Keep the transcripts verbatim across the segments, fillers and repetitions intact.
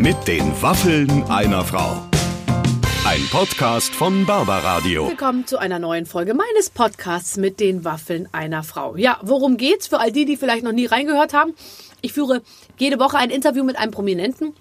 Mit den Waffeln einer Frau. Ein Podcast von Barbaradio. Willkommen zu einer neuen Folge meines Podcasts mit den Waffeln einer Frau. Ja, worum geht's für all die, die vielleicht noch nie reingehört haben? Ich führe jede Woche ein Interview mit einem Prominenten.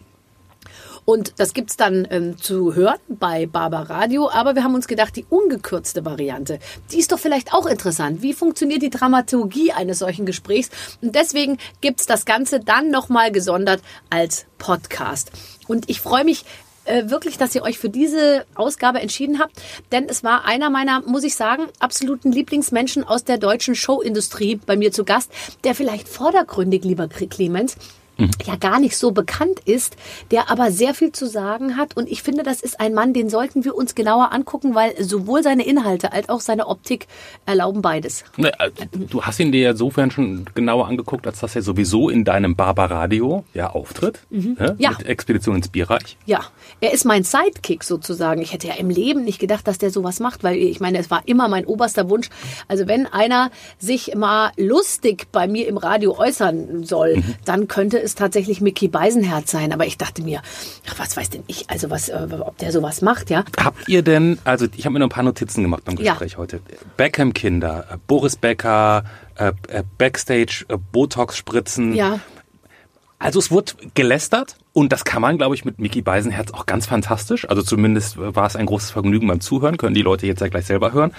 Und das gibt's dann ähm, zu hören bei Barbaradio. Aber wir haben uns gedacht, die ungekürzte Variante, die ist doch vielleicht auch interessant. Wie funktioniert die Dramaturgie eines solchen Gesprächs? Und deswegen gibt's das Ganze dann nochmal gesondert als Podcast. Und ich freue mich äh, wirklich, dass ihr euch für diese Ausgabe entschieden habt. Denn es war einer meiner, muss ich sagen, absoluten Lieblingsmenschen aus der deutschen Showindustrie bei mir zu Gast, der vielleicht vordergründig, lieber Clemens, ja gar nicht so bekannt ist, der aber sehr viel zu sagen hat. Und ich finde, das ist ein Mann, den sollten wir uns genauer angucken, weil sowohl seine Inhalte als auch seine Optik erlauben beides. Du hast ihn dir ja insofern schon genauer angeguckt, als dass er sowieso in deinem Barbaradio ja auftritt. Mhm. Ja, ja. Mit Expedition ins Bierreich. Ja, er ist mein Sidekick sozusagen. Ich hätte ja im Leben nicht gedacht, dass der sowas macht, weil ich meine, es war immer mein oberster Wunsch. Also wenn einer sich mal lustig bei mir im Radio äußern soll, mhm. dann könnte es tatsächlich Micky Beisenherz sein, aber ich dachte mir, ach, was weiß denn ich, also was, äh, ob der sowas macht, ja. Habt ihr denn, also ich habe mir noch ein paar Notizen gemacht beim Gespräch ja. heute, Beckham-Kinder, äh, Boris Becker, äh, äh, Backstage, äh, Botox-Spritzen. Ja. Also es wurde gelästert und das kann man, glaube ich, mit Micky Beisenherz auch ganz fantastisch, also zumindest war es ein großes Vergnügen beim Zuhören, können die Leute jetzt ja gleich selber hören.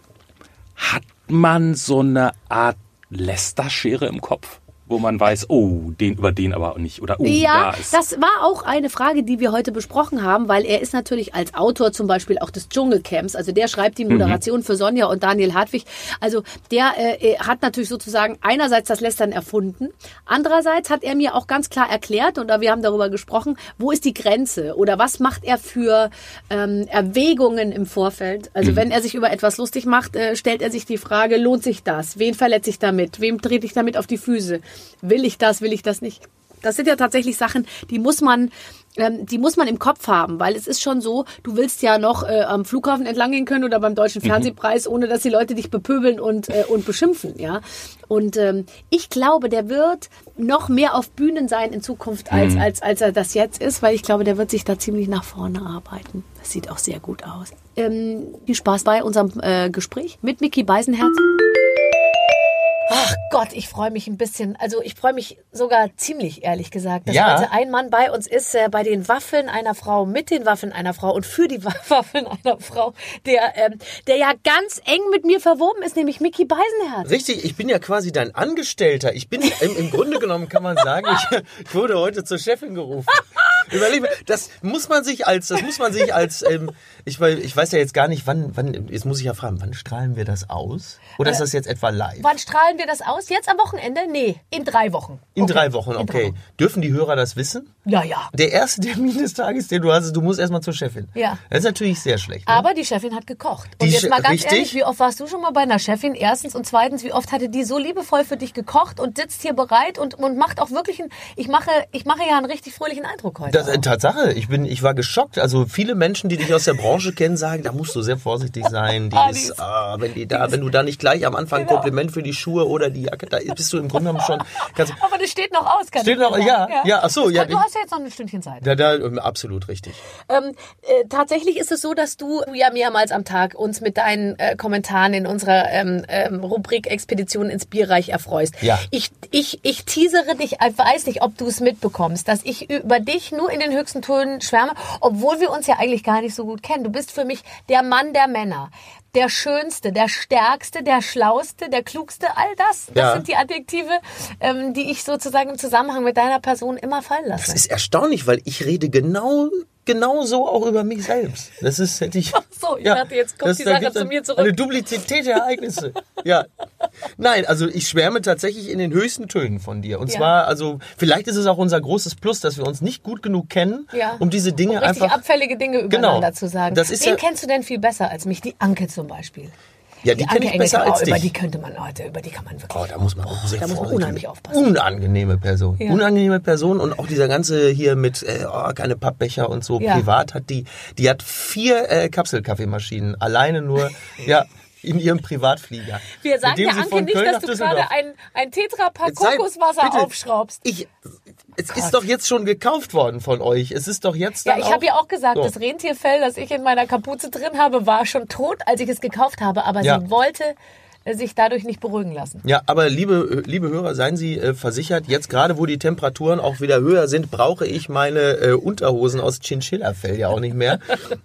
Hat man so eine Art Lästerschere im Kopf? Wo man weiß, oh, den über den aber nicht. Oder oh, ja, da ist. Das war auch eine Frage, die wir heute besprochen haben, weil er ist natürlich als Autor zum Beispiel auch des Dschungelcamps, also der schreibt die Moderation mhm. für Sonja und Daniel Hartwig. Also der äh, hat natürlich sozusagen einerseits das Lästern erfunden, andererseits hat er mir auch ganz klar erklärt, und wir haben darüber gesprochen, wo ist die Grenze oder was macht er für ähm, Erwägungen im Vorfeld. Also mhm. wenn er sich über etwas lustig macht, äh, stellt er sich die Frage, lohnt sich das? Wen verletze ich damit? Wem trete ich damit auf die Füße? Will ich das, will ich das nicht? Das sind ja tatsächlich Sachen, die muss man, ähm, die muss man im Kopf haben, weil es ist schon so, du willst ja noch äh, am Flughafen entlang gehen können oder beim Deutschen Fernsehpreis, ohne dass die Leute dich bepöbeln und äh, und beschimpfen, ja. Und ähm, ich glaube, der wird noch mehr auf Bühnen sein in Zukunft, als, mhm. als, als er das jetzt ist, weil ich glaube, der wird sich da ziemlich nach vorne arbeiten. Das sieht auch sehr gut aus. Ähm, viel Spaß bei unserem äh, Gespräch mit Micky Beisenherz. Ach Gott, ich freue mich ein bisschen. Also ich freue mich sogar ziemlich, ehrlich gesagt, dass ja. heute ein Mann bei uns ist, äh, bei den Waffeln einer Frau, mit den Waffeln einer Frau und für die Waffeln einer Frau, der, ähm, der ja ganz eng mit mir verwoben ist, nämlich Micky Beisenherz. Richtig, ich bin ja quasi dein Angestellter. Ich bin, im, im Grunde genommen kann man sagen, ich, ich wurde heute zur Chefin gerufen. Überleg mal, das muss man sich als, das muss man sich als, ähm, ich, ich weiß ja jetzt gar nicht, wann, wann, jetzt muss ich ja fragen, wann strahlen wir das aus? Oder äh, ist das jetzt etwa live? Wann strahlen wir das aus? Jetzt am Wochenende? Nee, in drei Wochen. In okay. drei Wochen, okay. Drei Wochen. Dürfen die Hörer das wissen? Ja, ja. Der erste Termin des Tages, den du hast, ist, du musst erstmal zur Chefin. Ja. Das ist natürlich sehr schlecht. Ne? Aber die Chefin hat gekocht. Und die jetzt mal ganz richtig? ehrlich, wie oft warst du schon mal bei einer Chefin? Erstens und zweitens, wie oft hatte die so liebevoll für dich gekocht und sitzt hier bereit und, und macht auch wirklich einen, ich mache, ich mache ja einen richtig fröhlichen Eindruck heute. Das, Tatsache, ich bin, ich war geschockt. Also viele Menschen, die dich aus der Branche kennen, sagen, da musst du sehr vorsichtig sein. Die ah, ist, die ist, ah, wenn die da, wenn du da nicht gleich am Anfang genau. Kompliment für die Schuhe oder die Jacke, da bist du im Grunde genommen schon. Ganz, aber das steht noch aus, kann Steht noch, ja, ja, ja, ach so, ja. Kann, du hast ja jetzt noch ein Stündchen Zeit. Da, da, absolut richtig. Ähm, äh, tatsächlich ist es so, dass du ja mehrmals am Tag uns mit deinen äh, Kommentaren in unserer ähm, ähm, Rubrik Expedition ins Bierreich erfreust. Ja. Ich, ich, ich teasere dich, ich weiß nicht, ob du es mitbekommst, dass ich über dich nur in den höchsten Tönen schwärme, obwohl wir uns ja eigentlich gar nicht so gut kennen. Du bist für mich der Mann der Männer. Der Schönste, der Stärkste, der Schlauste, der Klugste, all das. Das ja. sind die Adjektive, ähm, die ich sozusagen im Zusammenhang mit deiner Person immer fallen lasse. Das ist erstaunlich, weil ich rede genau, genau so auch über mich selbst. Das ist, hätte ich. Ach so, ich ja, dachte, jetzt kommt das, die Sache zu mir zurück. Eine Duplizität der Ereignisse. Ja. Nein, also ich schwärme tatsächlich in den höchsten Tönen von dir. Und ja. zwar, also, vielleicht ist es auch unser großes Plus, dass wir uns nicht gut genug kennen, ja. um diese Dinge um richtig einfach. abfällige Dinge übereinander genau. zu sagen. Das ist Wen ja, kennst du denn viel besser als mich? Die Anke zum Beispiel. Ja, die, die kenne ich besser als oh, dich. Über die könnte man heute, über die kann man wirklich. Oh, da muss man auch sehr da muss man unheimlich aufpassen. Unangenehme Person. Ja. Unangenehme Person und auch dieser ganze hier mit äh, oh, keine Pappbecher und so ja. privat hat die, die hat vier äh, Kapselkaffeemaschinen alleine nur, ja. in ihrem Privatflieger. Wir sagen der Anke nicht, Köln dass du gerade ein, ein Tetrapack Kokoswasser bitte, aufschraubst. Ich, es ist doch jetzt schon gekauft worden von euch. Es ist doch jetzt Ja, dann ich auch... habe ja auch gesagt, so. das Rentierfell, das ich in meiner Kapuze drin habe, war schon tot, als ich es gekauft habe. Aber Ja. sie wollte äh, sich dadurch nicht beruhigen lassen. Ja, aber liebe, liebe Hörer, seien Sie äh, versichert, jetzt gerade wo die Temperaturen auch wieder höher sind, brauche ich meine äh, Unterhosen aus Chinchilla-Fell ja auch nicht mehr.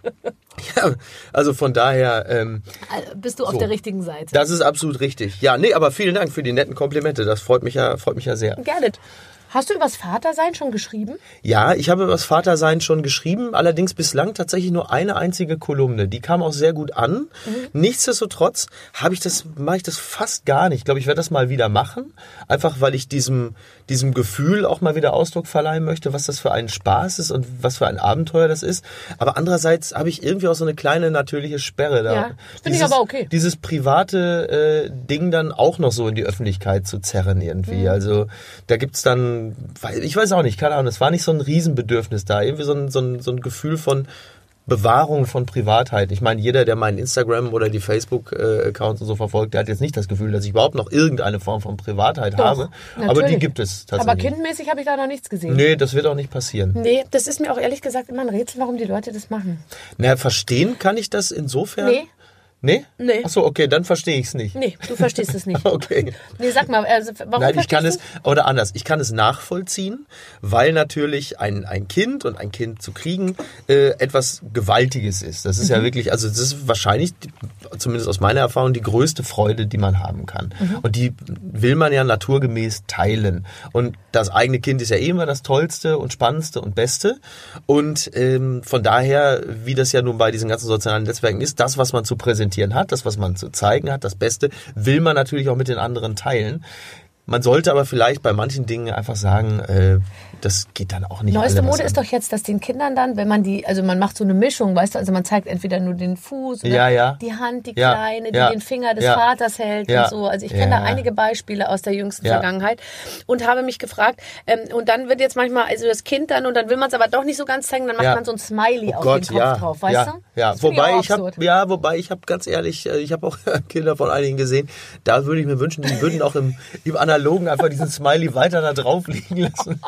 Ja, also von daher... Ähm, Also bist du auf So. der richtigen Seite. Das ist absolut richtig. Ja, nee, aber vielen Dank für die netten Komplimente. Das freut mich ja, freut mich ja sehr. Gerne. Hast du übers Vatersein schon geschrieben? Ja, ich habe über das Vatersein schon geschrieben, allerdings bislang tatsächlich nur eine einzige Kolumne. Die kam auch sehr gut an. Mhm. Nichtsdestotrotz habe ich das, mache ich das fast gar nicht. Ich glaube, ich werde das mal wieder machen. Einfach, weil ich diesem, diesem Gefühl auch mal wieder Ausdruck verleihen möchte, was das für ein Spaß ist und was für ein Abenteuer das ist. Aber andererseits habe ich irgendwie auch so eine kleine natürliche Sperre da. Ja, finde ich aber okay. Dieses private äh, Ding dann auch noch so in die Öffentlichkeit zu zerren irgendwie. Mhm. Also da gibt's dann, ich weiß auch nicht, keine Ahnung, es war nicht so ein Riesenbedürfnis da. Irgendwie so ein, so ein, so ein Gefühl von Bewahrung von Privatheit. Ich meine, jeder, der meinen Instagram oder die Facebook-Accounts und so verfolgt, der hat jetzt nicht das Gefühl, dass ich überhaupt noch irgendeine Form von Privatheit Doch, habe. natürlich. Aber die gibt es tatsächlich. Aber kindmäßig habe ich da noch nichts gesehen. Nee, das wird auch nicht passieren. Nee, das ist mir auch ehrlich gesagt immer ein Rätsel, warum die Leute das machen. Na, verstehen kann ich das insofern... Nee. Nee? Nee. Achso, okay, dann verstehe ich es nicht. Nee, du verstehst es nicht. Okay. Nee, sag mal, also, warum Nein, ich kann es, verstehst oder anders, ich kann es nachvollziehen, weil natürlich ein, ein Kind und ein Kind zu kriegen äh, etwas Gewaltiges ist. Das ist mhm. ja wirklich, also das ist wahrscheinlich, zumindest aus meiner Erfahrung, die größte Freude, die man haben kann. Mhm. Und die will man ja naturgemäß teilen. Und das eigene Kind ist ja eh immer das Tollste und Spannendste und Beste. Und ähm, von daher, wie das ja nun bei diesen ganzen sozialen Netzwerken ist, das, was man zu präsentieren hat, das, was man zu zeigen hat, das Beste, will man natürlich auch mit den anderen teilen. Man sollte aber vielleicht bei manchen Dingen einfach sagen, äh, das geht dann auch nicht. Neueste alle was Mode an. ist doch jetzt, dass den Kindern dann, wenn man die, also man macht so eine Mischung, weißt du, also man zeigt entweder nur den Fuß oder ja, ja. die Hand, die ja, Kleine, die ja, den Finger des ja, Vaters hält ja, und so. Also ich kenne ja. da einige Beispiele aus der jüngsten ja. Vergangenheit und habe mich gefragt, ähm, und dann wird jetzt manchmal, also das Kind dann, und dann will man es aber doch nicht so ganz zeigen, dann macht ja. man so ein Smiley oh auf Gott, den Kopf ja, drauf, weißt ja, du? Ja, Das finde wobei auch ich habe, ja, wobei ich habe ganz ehrlich, ich habe auch Kinder von einigen gesehen, da würde ich mir wünschen, die würden auch im, im Analogen einfach diesen Smiley weiter da drauf liegen lassen.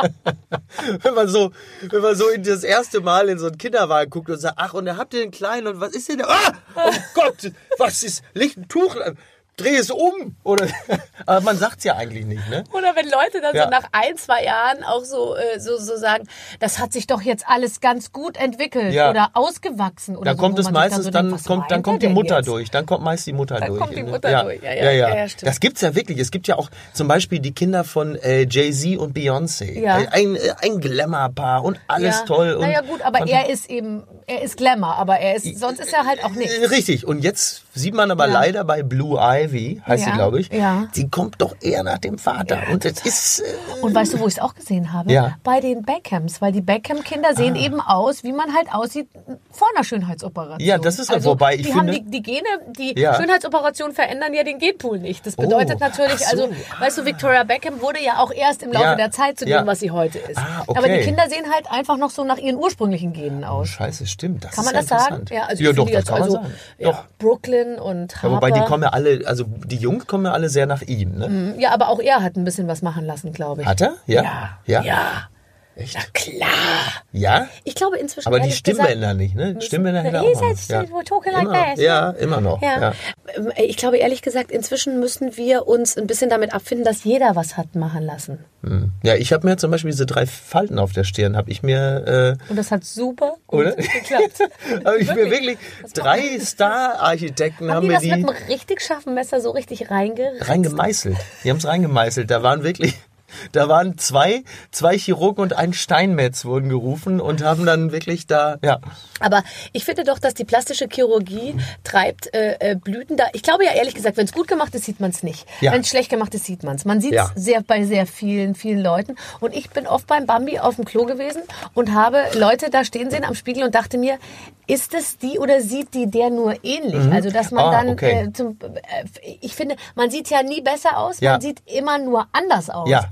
wenn man so, wenn man so in das erste Mal in so einen Kinderwagen guckt und sagt, ach, und da habt ihr den Kleinen und was ist denn da? Ah, oh Gott, was ist, legt ein Tuch, dreh es um. Oder, aber man sagt's ja eigentlich nicht, ne? Oder wenn Leute dann Ja. so nach ein, zwei Jahren auch so, äh, so, so sagen, das hat sich doch jetzt alles ganz gut entwickelt Ja. oder ausgewachsen. Oder Da so, kommt wo es man sich meistens, so dann, denkt, was kommt, dann meint kommt er die denn Mutter jetzt? durch. Dann kommt meist die Mutter Dann durch. kommt die Mutter ja. durch. Ja, Ja, ja, ja. ja, ja, stimmt. Das gibt's ja wirklich. Es gibt ja auch zum Beispiel die Kinder von äh, Jay-Z und Beyoncé. Ja. Ein, ein Glamour-Paar und alles Ja. toll. Und Naja gut, aber fand- er ist eben, er ist Glamour, aber er ist, sonst ist er halt auch nicht. Richtig. Und jetzt sieht man aber Ja. leider bei Blue Ivy, heißt Ja, sie, glaube ich, ja. sie kommt doch eher nach dem Vater. Und das ist... Äh, Und weißt du, wo ich es auch gesehen habe? Ja. Bei den Beckhams, weil die Beckham-Kinder sehen eben aus, wie man halt aussieht vor einer Schönheitsoperation. Ja, das ist ja- also, wobei ich die finde- haben die, die Gene, die Ja. Schönheitsoperationen verändern ja den Genpool nicht. Das bedeutet Oh, natürlich, ach so, also, weißt du, Victoria Beckham wurde ja auch erst im Laufe Ja, der Zeit zu ja. dem, was sie heute ist. Ah, okay. Aber die Kinder sehen halt einfach noch so nach ihren ursprünglichen Genen aus. Scheiße, stimmt. Das Kann ist man das ja sagen? interessant. Ja, also ja ich doch, finde das jetzt kann man also, sagen. ja, Doch. Brooklyn und Ja, Harper. wobei die kommen ja alle, also die Jungen kommen ja alle sehr nach ihm, ne? Ja, aber auch er hat ein bisschen was machen lassen, glaube ich. Hat er? Ja. Ja. Ja. Ja. Echt? Na klar. Ja? Ich glaube inzwischen. Aber die ehrlich gesagt, Stimmbänder nicht, ne? Stimmbänder hätte er He's auch noch. just talking like immer, that. ja, immer noch. Ja. Ja. Ähm, Ich glaube ehrlich gesagt, inzwischen müssen wir uns ein bisschen damit abfinden, dass jeder was hat machen lassen. Hm. Ja, ich habe mir zum Beispiel diese drei Falten auf der Stirn, habe ich mir, äh, Und das hat super gut oder? geklappt. habe ich mir Wirklich? wirklich drei Star-Architekten haben, Haben die mir das die mit einem richtig scharfen Messer so richtig reingeritzt? reingemeißelt. Die haben es reingemeißelt. Da waren wirklich, da waren zwei, zwei Chirurgen und ein Steinmetz wurden gerufen und haben dann wirklich da, ja. Aber ich finde doch, dass die plastische Chirurgie treibt äh, äh, Blüten da. Ich glaube ja ehrlich gesagt, wenn es gut gemacht ist, sieht man es nicht. Ja. Wenn es schlecht gemacht ist, sieht man es. Man sieht es Ja. sehr bei sehr vielen, vielen Leuten. Und ich bin oft beim Bambi auf dem Klo gewesen und habe Leute da stehen sehen am Spiegel und dachte mir, ist es die oder sieht die der nur ähnlich? Also dass man Ah, dann, okay. äh, zum, äh, ich finde, man sieht ja nie besser aus, Ja. man sieht immer nur anders aus. Ja. Aber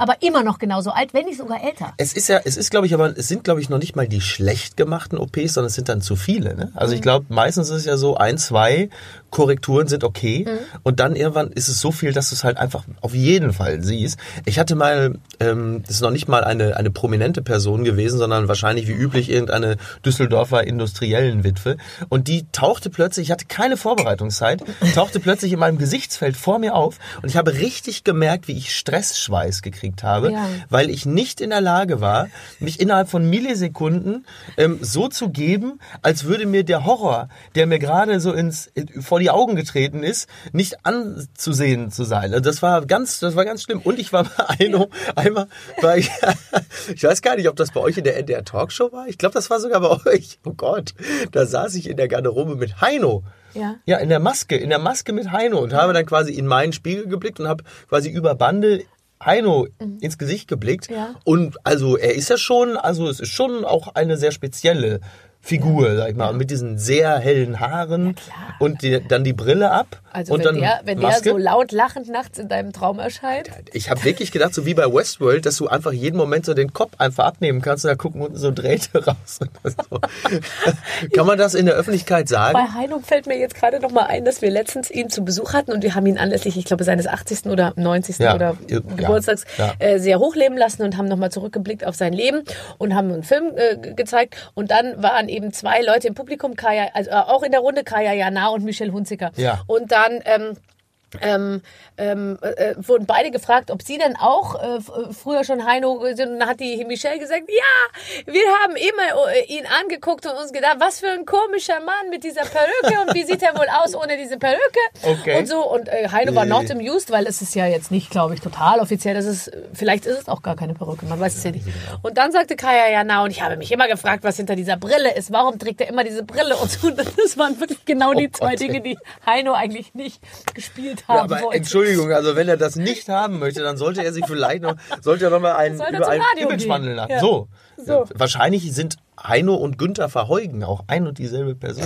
aber immer noch genauso alt, wenn nicht sogar älter. Es ist ja, es ist, glaube ich, aber es sind, glaube ich, noch nicht mal die schlecht gemachten O Ps, sondern es sind dann zu viele. Ne? Also ich glaube, meistens ist es ja so, ein, zwei Korrekturen sind okay mhm. und dann irgendwann ist es so viel, dass du es halt einfach auf jeden Fall siehst. Ich hatte mal, ähm, das ist noch nicht mal eine, eine prominente Person gewesen, sondern wahrscheinlich wie üblich irgendeine Düsseldorfer Industriellenwitwe und die tauchte plötzlich, ich hatte keine Vorbereitungszeit, tauchte plötzlich in meinem Gesichtsfeld vor mir auf und ich habe richtig gemerkt, wie ich Stressschweiß gekriegt habe, ja. weil ich nicht in der Lage war, mich innerhalb von Millisekunden ähm, so zu geben, als würde mir der Horror, der mir gerade so ins vor die Augen getreten ist, nicht anzusehen zu sein. Also das war ganz, das war ganz schlimm. Und ich war bei Heino, einmal bei, ich weiß gar nicht, ob das bei euch in der N D R Talkshow war. Ich glaube, das war sogar bei euch. Oh Gott, da saß ich in der Garderobe mit Heino. Ja. ja, in der Maske, in der Maske mit Heino und habe dann quasi in meinen Spiegel geblickt und habe quasi über Bande Heino mhm. ins Gesicht geblickt. Ja. Und also er ist ja schon, also es ist schon auch eine sehr spezielle Figur, ja. sag ich mal, ja. mit diesen sehr hellen Haaren und die, dann die Brille ab. Also und wenn, dann der, wenn der so laut lachend nachts in deinem Traum erscheint. Ich habe wirklich gedacht, so wie bei Westworld, dass du einfach jeden Moment so den Kopf einfach abnehmen kannst und da gucken unten so Drähte raus. So. Kann man das in der Öffentlichkeit sagen? Bei Heino fällt mir jetzt gerade noch mal ein, dass wir letztens ihn zu Besuch hatten und wir haben ihn anlässlich, ich glaube, seines achtzigsten oder neunzigsten Ja. oder ja. Geburtstags ja. äh, sehr hochleben lassen und haben noch mal zurückgeblickt auf sein Leben und haben einen Film äh, gezeigt und dann waren eben zwei Leute im Publikum, Kaya, also äh, auch in der Runde, Kaya Jana und Michelle Hunziker. Ja. Und dann ähm, ähm, ähm, äh, wurden beide gefragt, ob sie denn auch äh, früher schon Heino sind. Und dann hat die Michelle gesagt, ja, wir haben immer äh, ihn angeguckt und uns gedacht, was für ein komischer Mann mit dieser Perücke und wie sieht er wohl aus ohne diese Perücke okay. und so. Und äh, Heino war not amused, weil es ist ja jetzt nicht, glaube ich, total offiziell. Das ist, vielleicht ist es auch gar keine Perücke, man weiß es ja nicht. Und dann sagte Kaya, ja, na, und ich habe mich immer gefragt, was hinter dieser Brille ist. Warum trägt er immer diese Brille? Und so. Das waren wirklich genau die oh zwei Gott. Dinge, die Heino eigentlich nicht gespielt haben ja, aber wollte. Entschuldigung, also wenn er das nicht haben möchte, dann sollte er sich vielleicht noch, sollte er noch mal einen, über einen Imagewandel lassen. Ja. So. so. Wahrscheinlich sind Heino und Günther Verheugen auch ein und dieselbe Person.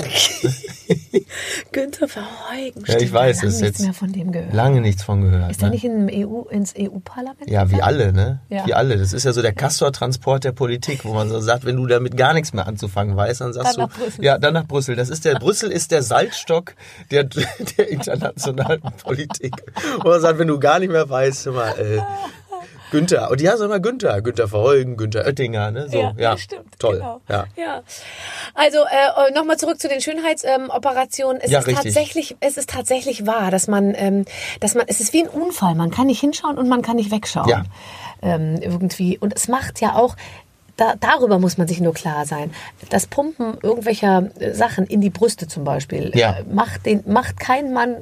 Günther Verheugen, ja, ich weiß, lange ist nichts jetzt mehr von dem gehört. Lange nichts von gehört. Ist er ne? nicht in E U, ins E U-Parlament? Ja, wie alle, ne? Ja. Wie alle. Das ist ja so der Castor-Transport der Politik, wo man so sagt, wenn du damit gar nichts mehr anzufangen weißt, dann sagst dann du, nach Brüssel. ja, dann nach Brüssel. Das ist der, Brüssel ist der Salzstock der, der internationalen Politik. Wo man sagt, wenn du gar nicht mehr weißt, immer, äh, Günther. Und die heißen immer Günther. Günther Verheugen, Günther Oettinger. Ne? So, ja, ja, stimmt. Toll. Genau. Ja. Ja. Also äh, nochmal zurück zu den Schönheitsoperationen. Ähm, es, ja, ist richtig. tatsächlich, es ist tatsächlich wahr, dass man, ähm, dass man, es ist wie ein Unfall. Man kann nicht hinschauen und man kann nicht wegschauen. Ja. Ähm, irgendwie. Und es macht ja auch, Da, darüber muss man sich nur klar sein. Das Pumpen irgendwelcher Sachen in die Brüste zum Beispiel ja. äh, macht, den, macht keinen Mann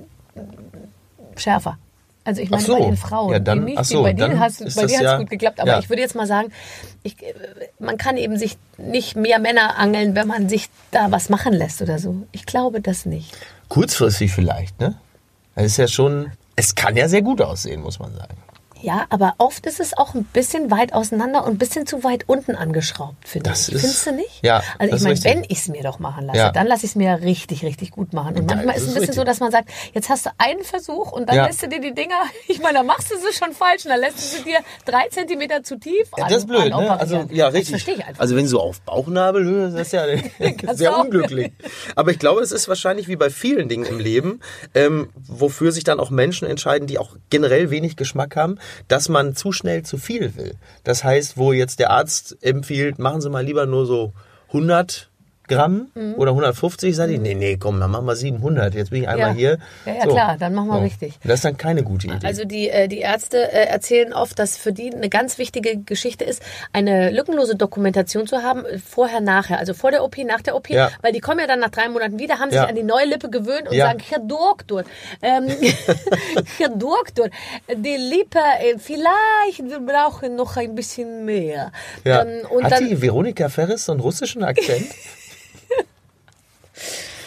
schärfer. Also ich meine, so. bei den Frauen. Ja, dann, nicht, ach so, bei dir dann hat es ja, gut geklappt. Aber ja. ich würde jetzt mal sagen, ich, man kann eben sich nicht mehr Männer angeln, wenn man sich da was machen lässt oder so. Ich glaube das nicht. Kurzfristig vielleicht, ne? Das ist ja schon, es kann ja sehr gut aussehen, muss man sagen. Ja, aber oft ist es auch ein bisschen weit auseinander und ein bisschen zu weit unten angeschraubt, finde ich. Findest du nicht? Ja. Also ich meine, wenn ich es mir doch machen lasse, ja. dann lasse ich es mir richtig, richtig gut machen. Und manchmal ja, ist es ein bisschen richtig. So, dass man sagt, jetzt hast du einen Versuch und dann ja. lässt du dir die Dinger, ich meine, dann machst du sie schon falsch und dann lässt du sie dir drei Zentimeter zu tief ja, das ist blöd, ne? Also, ja, richtig. Das verstehe ich einfach. Also wenn so auf Bauchnabelhöhe, das ist ja sehr unglücklich. Aber ich glaube, es ist wahrscheinlich wie bei vielen Dingen im Leben, ähm, wofür sich dann auch Menschen entscheiden, die auch generell wenig Geschmack haben, dass man zu schnell zu viel will. Das heißt, wo jetzt der Arzt empfiehlt, machen Sie mal lieber nur so hundert Gramm mhm. oder hundertfünfzig, sage ich, nee, nee, komm, dann machen wir siebenhundert. Jetzt bin ich einmal ja. hier. Ja, ja so. klar, dann machen wir so. richtig. Das ist dann keine gute Idee. Also die, äh, die Ärzte äh, erzählen oft, dass für die eine ganz wichtige Geschichte ist, eine lückenlose Dokumentation zu haben, vorher, nachher. Also vor der O P, nach der O P. Ja. Weil die kommen ja dann nach drei Monaten wieder, haben ja. sich an die neue Lippe gewöhnt und ja. sagen, Herr Doktor, ähm, Herr Doktor, die Lippe, äh, vielleicht, wir brauchen noch ein bisschen mehr. Ja. Ähm, und Hat dann, die Veronika Ferris so einen russischen Akzent?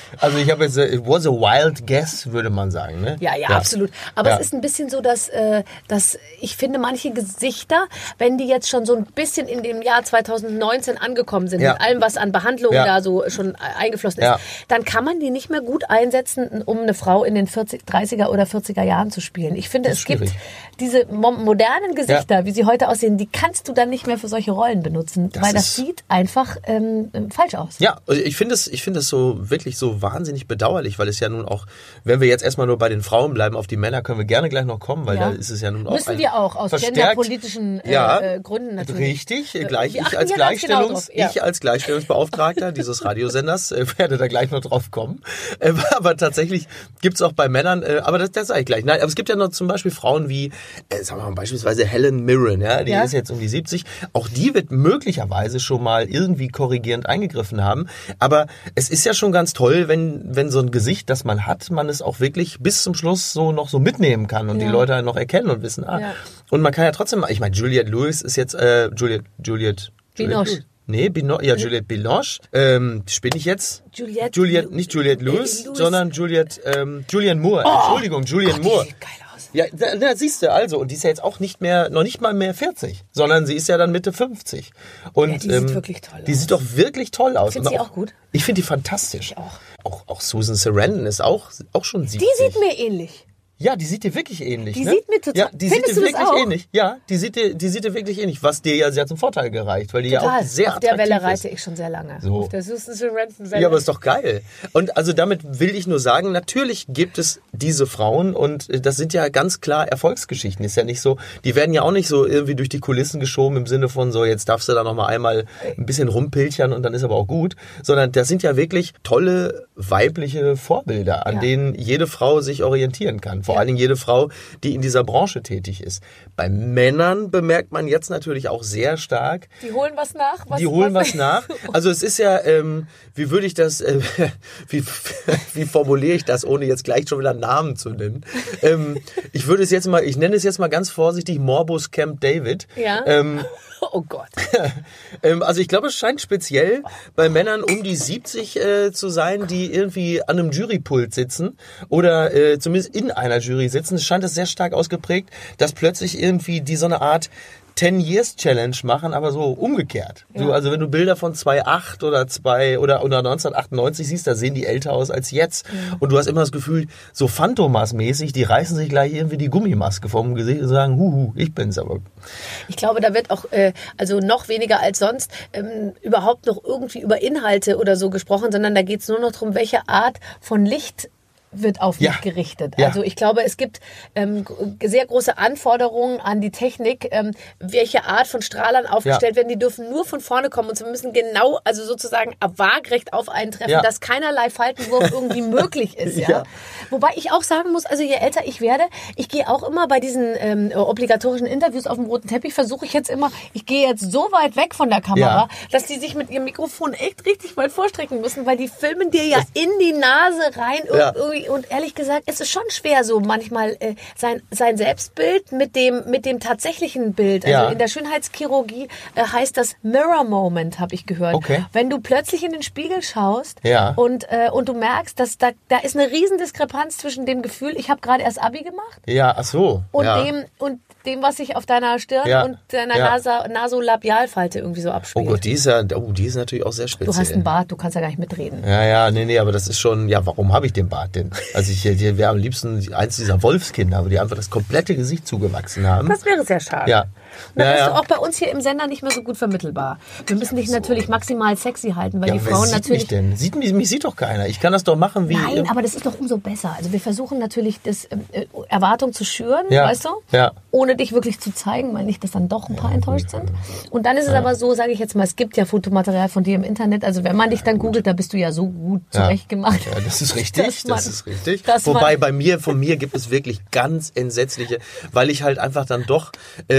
Also ich habe jetzt, it was a wild guess, würde man sagen. Ne? Ja, ja, ja, absolut. Aber ja. es ist ein bisschen so, dass, äh, dass ich finde, manche Gesichter, wenn die jetzt schon so ein bisschen in dem Jahr zwanzig neunzehn angekommen sind, ja. mit allem, was an Behandlungen ja. da so schon eingeflossen ist, ja. dann kann man die nicht mehr gut einsetzen, um eine Frau in den vierzig, dreißiger oder vierziger Jahren zu spielen. Ich finde, es schwierig. gibt diese modernen Gesichter, ja. wie sie heute aussehen, die kannst du dann nicht mehr für solche Rollen benutzen, das weil das sieht einfach ähm, falsch aus. Ja, ich finde es, ich finde es so wirklich so wahnsinnig bedauerlich, weil es ja nun auch, wenn wir jetzt erstmal nur bei den Frauen bleiben, auf die Männer können wir gerne gleich noch kommen, weil ja. da ist es ja nun auch müssen wir auch aus genderpolitischen äh, ja, äh, Gründen natürlich. Richtig, gleich ich als Gleichstellungs, genau ja. ich als Gleichstellungsbeauftragter dieses Radiosenders äh, werde da gleich noch drauf kommen. Äh, aber tatsächlich gibt es auch bei Männern, äh, aber das, das sage ich gleich. Nein, aber es gibt ja noch zum Beispiel Frauen wie, äh, sagen wir mal beispielsweise Helen Mirren, ja, die ja. ist jetzt um die siebzig. Auch die wird möglicherweise schon mal irgendwie korrigierend eingegriffen haben. Aber es ist ja schon ganz toll, wenn wenn so ein Gesicht, das man hat, man es auch wirklich bis zum Schluss so noch so mitnehmen kann und ja. die Leute noch erkennen und wissen, ah. Ja. Und man kann ja trotzdem, ich meine, Juliette Lewis ist jetzt, äh, Juliette, Juliette, Binoche. Nee, Bino, ja, Juliette Binoche. Ähm, spinne ich jetzt? Juliette. Juliette, nicht Juliette Lewis, Lewis. sondern Juliette, ähm, Julianne Moore. Oh, Entschuldigung, Julianne Gott, Moore. Die sieht geil aus. Ja, da, da siehst du also, und die ist ja jetzt auch nicht mehr, noch nicht mal mehr vierzig, sondern sie ist ja dann Mitte fünfzig. Und, ja, die ähm, sieht wirklich toll aus. Die sieht doch wirklich toll aus. Findest du auch gut? Ich finde die fantastisch. Ich auch. Auch, auch Susan Sarandon ist auch, auch schon siebzig. Die sieht mir ähnlich. Ja, die sieht dir wirklich ähnlich. Die ne? sieht mir total. Ja, die Findest sieht dir du das wirklich auch? ähnlich. Ja, die sieht dir, die sieht dir wirklich ähnlich, was dir ja sehr zum Vorteil gereicht, weil die total. ja auch sehr Auf der Welle attraktiv reite ist. ich schon sehr lange. So. Auf der Susan Sarandon Welle. Ja, aber ist doch geil. Und also damit will ich nur sagen, natürlich gibt es diese Frauen und das sind ja ganz klar Erfolgsgeschichten. Ist ja nicht so, die werden ja auch nicht so irgendwie durch die Kulissen geschoben im Sinne von so, jetzt darfst du da noch mal einmal ein bisschen rumpilchern und dann ist aber auch gut, sondern das sind ja wirklich tolle weibliche Vorbilder, an ja. denen jede Frau sich orientieren kann. Vor ja. allen Dingen jede Frau, die in dieser Branche tätig ist. Bei Männern bemerkt man jetzt natürlich auch sehr stark. Die holen was nach? Was, die holen was, was nach. Also es ist ja, ähm, wie würde ich das, äh, wie, wie formuliere ich das, ohne jetzt gleich schon wieder Namen zu nennen? Ähm, ich würde es jetzt mal, ich nenne es jetzt mal ganz vorsichtig Morbus Camp David. Ja. Ähm, Oh Gott. ähm, also ich glaube, es scheint speziell bei Männern um die siebzig äh, zu sein, die irgendwie an einem Jurypult sitzen oder äh, zumindest in einer Jury sitzen. Es scheint es sehr stark ausgeprägt, dass plötzlich irgendwie die so eine Art Ten-Years-Challenge machen, aber so umgekehrt. Ja. So, also wenn du Bilder von zweitausendacht oder zwei oder, oder neunzehnhundertachtundneunzig siehst, da sehen die älter aus als jetzt. Ja. Und du hast immer das Gefühl, so Phantomas-mäßig, die reißen sich gleich irgendwie die Gummimaske vom Gesicht und sagen, huhu, ich bin's aber. Ich glaube, da wird auch, äh, also noch weniger als sonst, ähm, überhaupt noch irgendwie über Inhalte oder so gesprochen, sondern da geht's nur noch darum, welche Art von Licht wird auf mich ja. gerichtet. Ja. Also ich glaube, es gibt ähm, sehr große Anforderungen an die Technik, ähm, welche Art von Strahlern aufgestellt ja. werden. Die dürfen nur von vorne kommen und sie müssen genau, also sozusagen waagrecht auf einen treffen, ja. dass keinerlei Faltenwurf irgendwie möglich ist. Ja? Ja. Wobei ich auch sagen muss, also je älter ich werde, ich gehe auch immer bei diesen ähm, obligatorischen Interviews auf dem roten Teppich, versuche ich jetzt immer, ich gehe jetzt so weit weg von der Kamera, ja. dass die sich mit ihrem Mikrofon echt richtig weit vorstrecken müssen, weil die filmen dir ja in die Nase rein ja. irgendwie. Und ehrlich gesagt, es ist schon schwer, so manchmal äh, sein, sein Selbstbild mit dem, mit dem tatsächlichen Bild. Also ja. in der Schönheitschirurgie äh, heißt das Mirror Moment, habe ich gehört. Okay. Wenn du plötzlich in den Spiegel schaust ja. und, äh, und du merkst, dass da, da ist eine riesen Diskrepanz zwischen dem Gefühl, ich habe gerade erst Abi gemacht. Ja, ach so. Und ja. dem, und dem, was sich auf deiner Stirn ja. und deiner ja. Nasa, Nasolabialfalte irgendwie so abspielt. Oh Gott, die ist ja, oh, die ist natürlich auch sehr speziell. Du hast einen Bart, du kannst ja gar nicht mitreden. Ja, ja, nee, nee, aber das ist schon, ja, warum habe ich den Bart denn? Also ich, ich wäre am liebsten eins dieser Wolfskinder, wo die einfach das komplette Gesicht zugewachsen haben. Das wäre sehr schade. Ja. Dann ja, bist ja. du auch bei uns hier im Sender nicht mehr so gut vermittelbar. Wir müssen dich natürlich maximal sexy halten, weil ja, die wer Frauen sieht natürlich... Mich denn? Sieht mich, mich sieht doch keiner. Ich kann das doch machen wie... Nein, aber das ist doch umso besser. Also wir versuchen natürlich, das äh, Erwartung zu schüren, ja. weißt du? Ja. Ohne dich wirklich zu zeigen, weil nicht, dass dann doch ein paar enttäuscht sind. Und dann ist es ja. aber so, sage ich jetzt mal, es gibt ja Fotomaterial von dir im Internet. Also wenn man dich dann googelt, da bist du ja so gut zurechtgemacht. Ja, das ist richtig, man, das ist richtig. man, Wobei bei mir, von mir gibt es wirklich ganz entsetzliche, weil ich halt einfach dann doch äh, auch so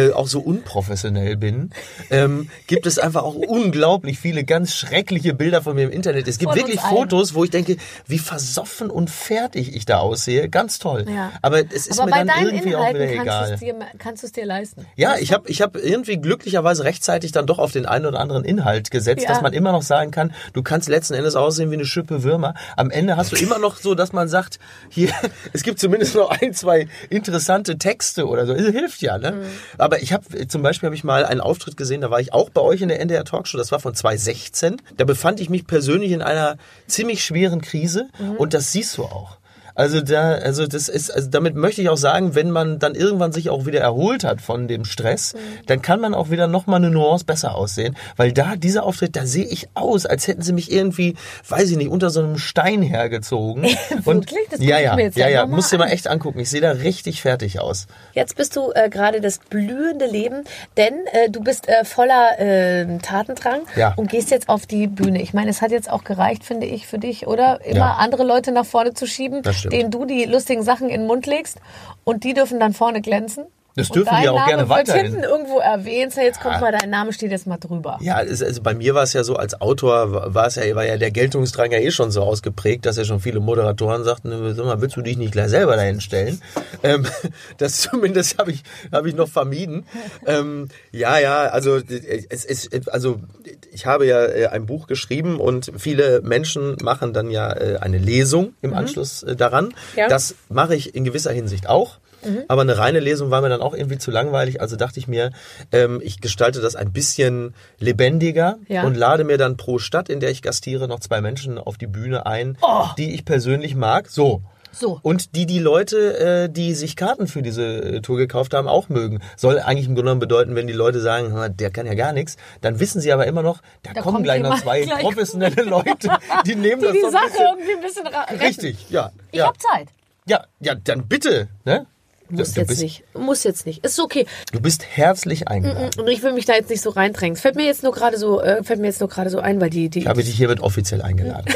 unprofessionell bin, ähm, gibt es einfach auch unglaublich viele ganz schreckliche Bilder von mir im Internet. Es gibt Von wirklich uns allen. Fotos, wo ich denke, wie versoffen und fertig ich da aussehe. Ganz toll. Ja. Aber es ist Aber mir bei dann deinen irgendwie auch Inhalten wieder kannst egal. du es dir, kannst du es dir leisten. Ja, Weißt ich du? habe ich hab irgendwie glücklicherweise rechtzeitig dann doch auf den einen oder anderen Inhalt gesetzt, Ja. dass man immer noch sagen kann, du kannst letzten Endes aussehen wie eine Schippe Würmer. Am Ende hast du immer noch so, dass man sagt, hier, es gibt zumindest noch ein, zwei interessante Texte oder so. Das hilft ja, ne? Mhm. Aber ich habe, zum Beispiel habe ich mal einen Auftritt gesehen, da war ich auch bei euch in der N D R Talkshow, das war von zwanzig sechzehn. Da befand ich mich persönlich in einer ziemlich schweren Krise mhm. und das siehst du auch. Also da, also das ist, also damit möchte ich auch sagen, wenn man dann irgendwann sich auch wieder erholt hat von dem Stress, mhm. dann kann man auch wieder noch mal eine Nuance besser aussehen, weil da dieser Auftritt, da sehe ich aus, als hätten sie mich irgendwie, weiß ich nicht, unter so einem Stein hergezogen. Und Wirklich? Das ja, guck ich ja, mir jetzt ja, gleich ja, noch mal musst dir mal an. echt angucken. Ich sehe da richtig fertig aus. Jetzt bist du äh, gerade das blühende Leben, denn äh, du bist äh, voller äh, Tatendrang Ja. und gehst jetzt auf die Bühne. Ich meine, es hat jetzt auch gereicht, finde ich, für dich, oder? Immer Ja. andere Leute nach vorne zu schieben, Das stimmt. denen du die lustigen Sachen in den Mund legst und die dürfen dann vorne glänzen. Das Und dürfen dein die auch Name gerne wird weiterhin. hinten irgendwo erwähnt. Jetzt kommt mal, dein Name steht jetzt mal drüber. Ja, es- also bei mir war es ja so, als Autor war es ja, war ja der Geltungsdrang ja eh schon so ausgeprägt, dass ja schon viele Moderatoren sagten, sag mal, willst du dich nicht gleich selber dahin stellen? Ähm, das zumindest habe ich, habe ich noch vermieden. Ähm, ja, ja, also es ist, also ich habe ja äh, ein Buch geschrieben und viele Menschen machen dann ja äh, eine Lesung im Anschluss äh, daran. Ja. Das mache ich in gewisser Hinsicht auch. Aber eine reine Lesung war mir dann auch irgendwie zu langweilig. Also dachte ich mir, ähm, ich gestalte das ein bisschen lebendiger Ja. und lade mir dann pro Stadt, in der ich gastiere, noch zwei Menschen auf die Bühne ein, Oh. die ich persönlich mag. So. So. Und die die Leute, äh, die sich Karten für diese äh, Tour gekauft haben, auch mögen. Soll eigentlich im Grunde genommen bedeuten, wenn die Leute sagen, "Hör, der kann ja gar nichts, dann wissen sie aber immer noch, da, Da kommen kommt gleich noch jemand zwei gleich. professionelle Leute, die nehmen Die das die so ein Sache bisschen. irgendwie ein bisschen ra- retten. Richtig, ja. Ich ja. hab Zeit. Ja, ja, dann bitte, ne? Muss du, jetzt bist, nicht. Muss jetzt nicht. Ist okay. du bist herzlich eingeladen. Und ich will mich da jetzt nicht so reindrängen. Es fällt mir jetzt nur gerade so, äh, fällt mir jetzt nur gerade so ein, weil die, die Ich habe dich hiermit offiziell eingeladen.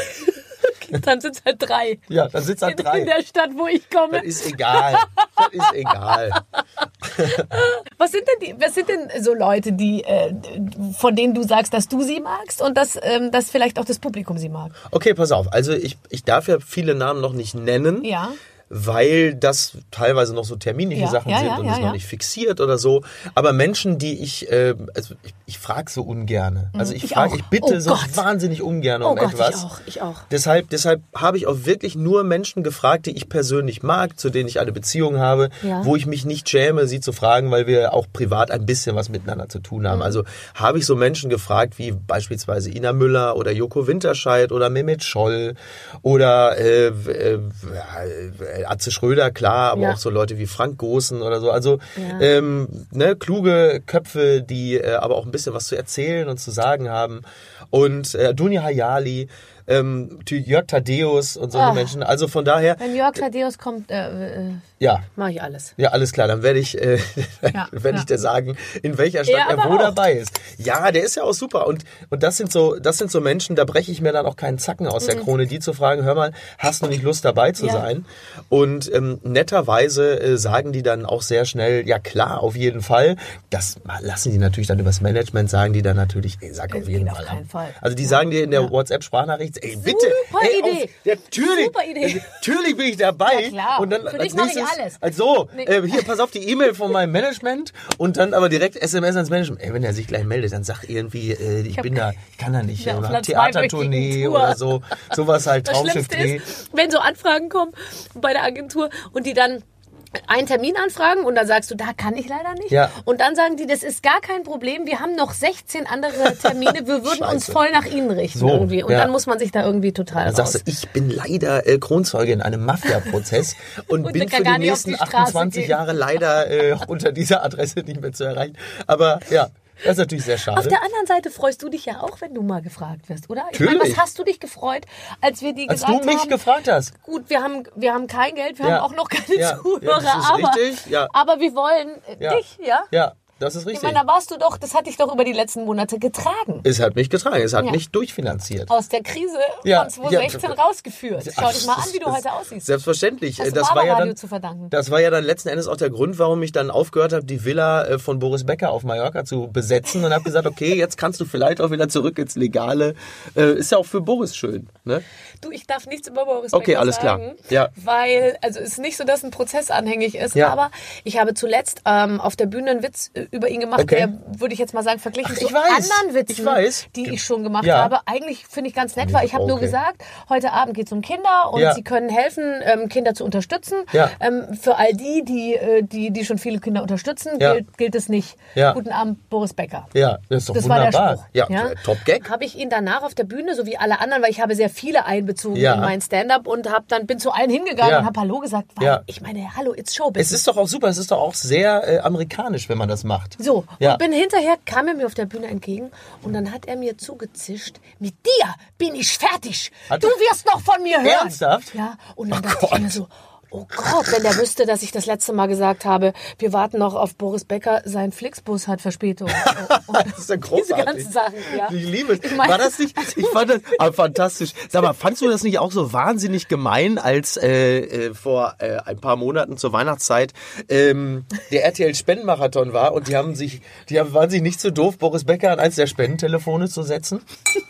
dann sind es halt drei. Ja, dann sitzt da In, drei. in der Stadt, wo ich komme. Das ist egal. Das ist egal. Was sind denn die, was sind denn so Leute, die, äh, von denen du sagst, dass du sie magst und dass, ähm, dass vielleicht auch das Publikum sie mag? Okay, pass auf. Also ich, ich darf ja viele Namen noch nicht nennen. Ja. Weil das teilweise noch so terminliche Ja, Sachen ja, sind ja, und ja, ist noch ja. nicht fixiert oder so. Aber Menschen, die ich, äh, also ich, ich frage so ungerne. Also ich Ich frage, auch. ich bitte Oh so Gott. wahnsinnig ungern um Oh Gott, etwas. ich auch, ich auch. Deshalb, deshalb habe ich auch wirklich nur Menschen gefragt, die ich persönlich mag, zu denen ich eine Beziehung habe, Ja. wo ich mich nicht schäme, sie zu fragen, weil wir auch privat ein bisschen was miteinander zu tun haben. Mhm. Also habe ich so Menschen gefragt, wie beispielsweise Ina Müller oder Joko Winterscheid oder Mehmet Scholl oder äh, äh, äh, Atze Schröder, klar, aber Ja. auch so Leute wie Frank Goossen oder so. Also Ja. ähm, ne, kluge Köpfe, die äh, aber auch ein bisschen was zu erzählen und zu sagen haben. Und äh, Dunja Hayali, ähm, Jörg Thaddeus und solche Ah. Menschen. Also von daher, Wenn Jörg Thaddeus kommt, äh, äh, ja. mache ich alles. Ja, alles klar, dann werde ich, äh, Ja, werde ja. ich dir sagen, in welcher Stadt Er er, aber wo auch. dabei ist. Ja, der ist ja auch super. Und, und das sind so, das sind so Menschen, da breche ich mir dann auch keinen Zacken aus der Krone, die zu fragen, hör mal, hast du nicht Lust dabei zu Mhm. Ja. sein? Und ähm, netterweise äh, sagen die dann auch sehr schnell, ja klar, auf jeden Fall. Das lassen die natürlich dann übers Management, sagen die dann natürlich, ey, sag auf Das jeden geht auf Fall. keinen ab. Fall. Also die sagen dir in der Ja. WhatsApp-Sprachnachricht, ey, bitte, Super ey, Idee. Auf, ja, natürlich, Super Idee. natürlich bin ich dabei. Ja, klar. Und dann Für als dich mach ich nächstes, alles. also, Nee. äh, hier, pass auf, die E-Mail von meinem Management und dann aber direkt S M S ans Management. Ey, wenn er sich gleich meldet, dann sag irgendwie, äh, ich, hab bin da, ich kann da nicht, Ja, ja, auf hab einer Theatertournee zweiwöchigen Tour. oder so, sowas halt, Das Traumschiff Schlimmste Dreh. ist, wenn so Anfragen kommen bei der Agentur und die dann einen Termin anfragen und dann sagst du, da kann ich leider nicht. Ja. Und dann sagen die, das ist gar kein Problem, wir haben noch sechzehn andere Termine, wir würden uns Scheiße. voll nach ihnen richten So, irgendwie. Und ja. dann muss man sich da irgendwie total Dann sagst raus. du, ich bin leider äh, Kronzeuge in einem Mafia-Prozess und, Und bin kann für gar die nicht auf nächsten die Straße achtundzwanzig gehen. Jahre leider äh, unter dieser Adresse nicht mehr zu erreichen. Aber ja, das ist natürlich sehr schade. Auf der anderen Seite freust du dich ja auch, wenn du mal gefragt wirst, oder? Ich meine, Natürlich. was hast du dich gefreut, als wir die Als gesagt du mich haben? gefragt hast. Gut, wir haben, wir haben kein Geld, wir Ja. haben auch noch keine Ja. Zuhörer, Ja, das ist aber, richtig, ja. aber wir wollen äh, Ja. dich, ja? Ja. das ist richtig. Ich meine, da warst du doch, das hat dich doch über die letzten Monate getragen. Es hat mich getragen, es hat Ja. mich durchfinanziert. Aus der Krise Ja, von zwanzig sechzehn ja. rausgeführt. Schau dich mal an, wie du Das- heute aussiehst. Selbstverständlich. Hast du Das war ja Barbaradio dann, zu verdanken. das war ja dann letzten Endes auch der Grund, warum ich dann aufgehört habe, die Villa äh, von Boris Becker auf Mallorca zu besetzen und habe gesagt, okay, jetzt kannst du vielleicht auch wieder zurück ins Legale. Äh, ist ja auch für Boris schön. Ne? Du, ich darf nichts über Boris Okay, Becker alles klar. sagen, Ja. weil, also es ist nicht so, dass ein Prozess anhängig ist, Ja. aber ich habe zuletzt ähm, auf der Bühne einen Witz äh, über ihn gemacht, Okay. der, würde ich jetzt mal sagen, verglichen Ach, zu ich weiß. anderen Witzen, Ich weiß. die ich schon gemacht Ja. habe, eigentlich finde ich ganz nett, weil ich habe nur Okay. gesagt, heute Abend geht es um Kinder und Ja. sie können helfen, ähm, Kinder zu unterstützen. Ja. Ähm, für all die, die, äh, die, die schon viele Kinder unterstützen, Ja. gilt, gilt es nicht. Ja. Guten Abend, Boris Becker. Ja, das ist doch Das war wunderbar. der Spruch. Ja, top Gag. Habe ich ihn danach auf der Bühne, so wie alle anderen, weil ich habe sehr viele einbezogen Ja. in meinen Stand-up und hab dann bin zu allen hingegangen Ja. und habe Hallo gesagt, weil Ja. ich meine, hallo, it's Showbusiness. Es ist doch auch super, es ist doch auch sehr äh, amerikanisch, wenn man das macht. so, Ja. und bin hinterher, kam er mir auf der Bühne entgegen und dann hat er mir zugezischt, mit dir bin ich fertig. Hat du er- wirst noch von mir hören. Ernsthaft? Ja, und dann Oh dachte ich Gott. mir so, oh Gott, wenn der wüsste, dass ich das letzte Mal gesagt habe, wir warten noch auf Boris Becker, sein Flixbus hat Verspätung. Und Das ist ja großartig. Diese ganzen Sachen, ja. Ich liebe es. Ich meine- War das nicht? Ich fand das ah, fantastisch. Sag mal, fandst du das nicht auch so wahnsinnig gemein, als äh, äh, vor äh, ein paar Monaten zur Weihnachtszeit ähm, der R T L-Spendenmarathon war und die haben sich, die haben, waren sich nicht so doof, Boris Becker an eins der Spendentelefone zu setzen?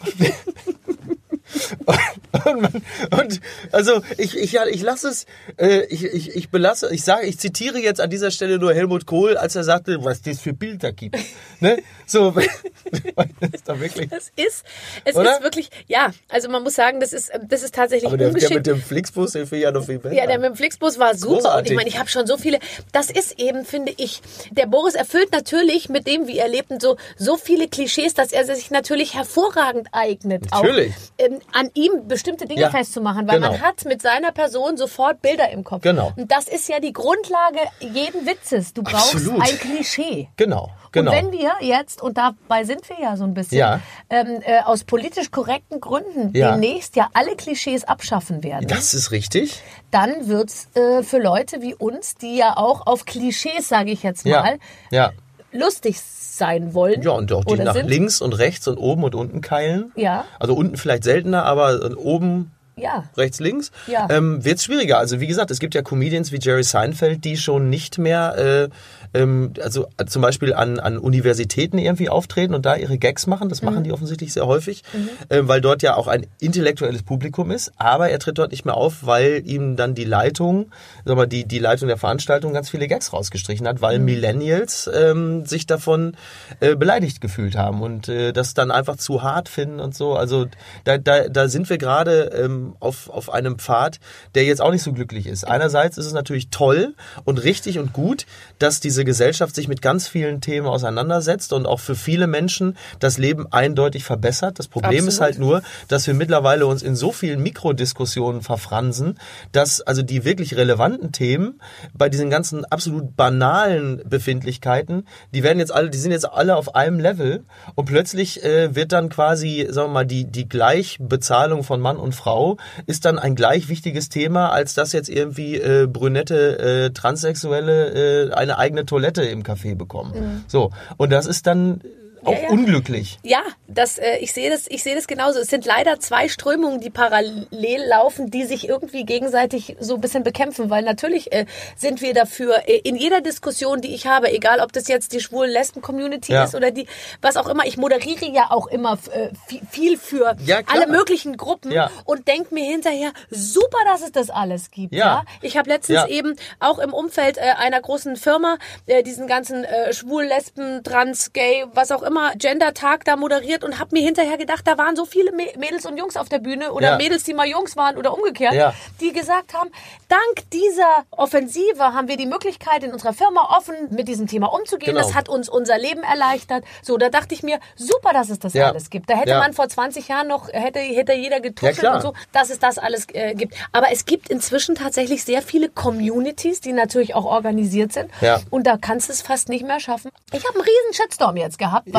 Und, man, und also ich ich ja, ich lasse es äh, ich, ich ich belasse ich sage ich zitiere jetzt an dieser Stelle nur Helmut Kohl, als er sagte, was das für Bilder gibt, ne? So das ist doch wirklich. Es ist, es Oder? ist wirklich, ja, also man muss sagen, das ist, das ist tatsächlich Aber der, der ungeschickt. mit dem Flixbus, der finde ich ja noch viel besser. Ja, der mit dem Flixbus war super. Großartig. Und ich meine, ich habe schon so viele. Das ist eben, finde ich, der Boris erfüllt natürlich mit dem, wie er lebt, und so, so viele Klischees, dass er sich natürlich hervorragend eignet. Natürlich. Auch, ähm, an ihm bestimmte Dinge Ja, festzumachen, weil genau. man hat mit seiner Person sofort Bilder im Kopf. Genau. Und das ist ja die Grundlage jeden Witzes. Du brauchst Absolut. ein Klischee. Genau, genau. Und wenn wir jetzt, und dabei sind wir ja so ein bisschen, Ja. ähm, äh, aus politisch korrekten Gründen Ja. demnächst ja alle Klischees abschaffen werden, Das ist richtig. dann wird's äh, für Leute wie uns, die ja auch auf Klischees, sage ich jetzt Ja. mal, Ja. lustig sein wollen. Ja, und auch die oder nach sind. links und rechts und oben und unten keilen. Ja. Also unten vielleicht seltener, aber oben Ja. rechts, links, Ja. ähm, wird es schwieriger. Also wie gesagt, es gibt ja Comedians wie Jerry Seinfeld, die schon nicht mehr, äh, ähm, also äh, zum Beispiel an, an Universitäten irgendwie auftreten und da ihre Gags machen. Das machen die offensichtlich sehr häufig, äh, weil dort ja auch ein intellektuelles Publikum ist. Aber er tritt dort nicht mehr auf, weil ihm dann die Leitung, sag mal, die, die Leitung der Veranstaltung ganz viele Gags rausgestrichen hat, weil Millennials ähm, sich davon äh, beleidigt gefühlt haben und äh, das dann einfach zu hart finden und so. Also da, da, da sind wir gerade ähm, auf, auf einem Pfad, der jetzt auch nicht so glücklich ist. Einerseits ist es natürlich toll und richtig und gut, dass diese Gesellschaft sich mit ganz vielen Themen auseinandersetzt und auch für viele Menschen das Leben eindeutig verbessert. Das Problem ist Absolut. halt nur, dass wir mittlerweile uns in so vielen Mikrodiskussionen verfransen, dass also die wirklich relevanten Themen bei diesen ganzen absolut banalen Befindlichkeiten, die werden jetzt alle, die sind jetzt alle auf einem Level und plötzlich äh, wird dann quasi, sagen wir mal, die, die Gleichbezahlung von Mann und Frau ist dann ein gleich wichtiges Thema, als dass jetzt irgendwie äh, brünette äh, Transsexuelle äh, eine eigene Toilette im Café bekommen. So, und das ist dann auch Ja, ja. unglücklich. Ja, das, äh, ich sehe das, ich sehe das genauso. Es sind leider zwei Strömungen, die parallel laufen, die sich irgendwie gegenseitig so ein bisschen bekämpfen, weil natürlich äh, sind wir dafür äh, in jeder Diskussion, die ich habe, egal ob das jetzt die schwulen Lesben-Community Ja. ist oder die, was auch immer. Ich moderiere ja auch immer äh, viel, viel für Ja, klar. alle möglichen Gruppen Ja. und denke mir hinterher, super, dass es das alles gibt. Ja, Ja. ich habe letztens Ja. eben auch im Umfeld äh, einer großen Firma äh, diesen ganzen äh, schwul, Lesben, Trans, Gay, was auch immer, Gender-Tag da moderiert und habe mir hinterher gedacht, da waren so viele Mä- Mädels und Jungs auf der Bühne oder Ja. Mädels, die mal Jungs waren oder umgekehrt, Ja. die gesagt haben, dank dieser Offensive haben wir die Möglichkeit, in unserer Firma offen mit diesem Thema umzugehen. Genau. Das hat uns unser Leben erleichtert. So, da dachte ich mir, super, dass es das Ja. alles gibt. Da hätte Ja. man vor zwanzig Jahren noch, hätte, hätte jeder Ja, getuschelt klar. und so, dass es das alles äh, gibt. Aber es gibt inzwischen tatsächlich sehr viele Communities, die natürlich auch organisiert sind. Ja. Und da kannst du es fast nicht mehr schaffen. Ich habe einen riesen Shitstorm jetzt gehabt, weil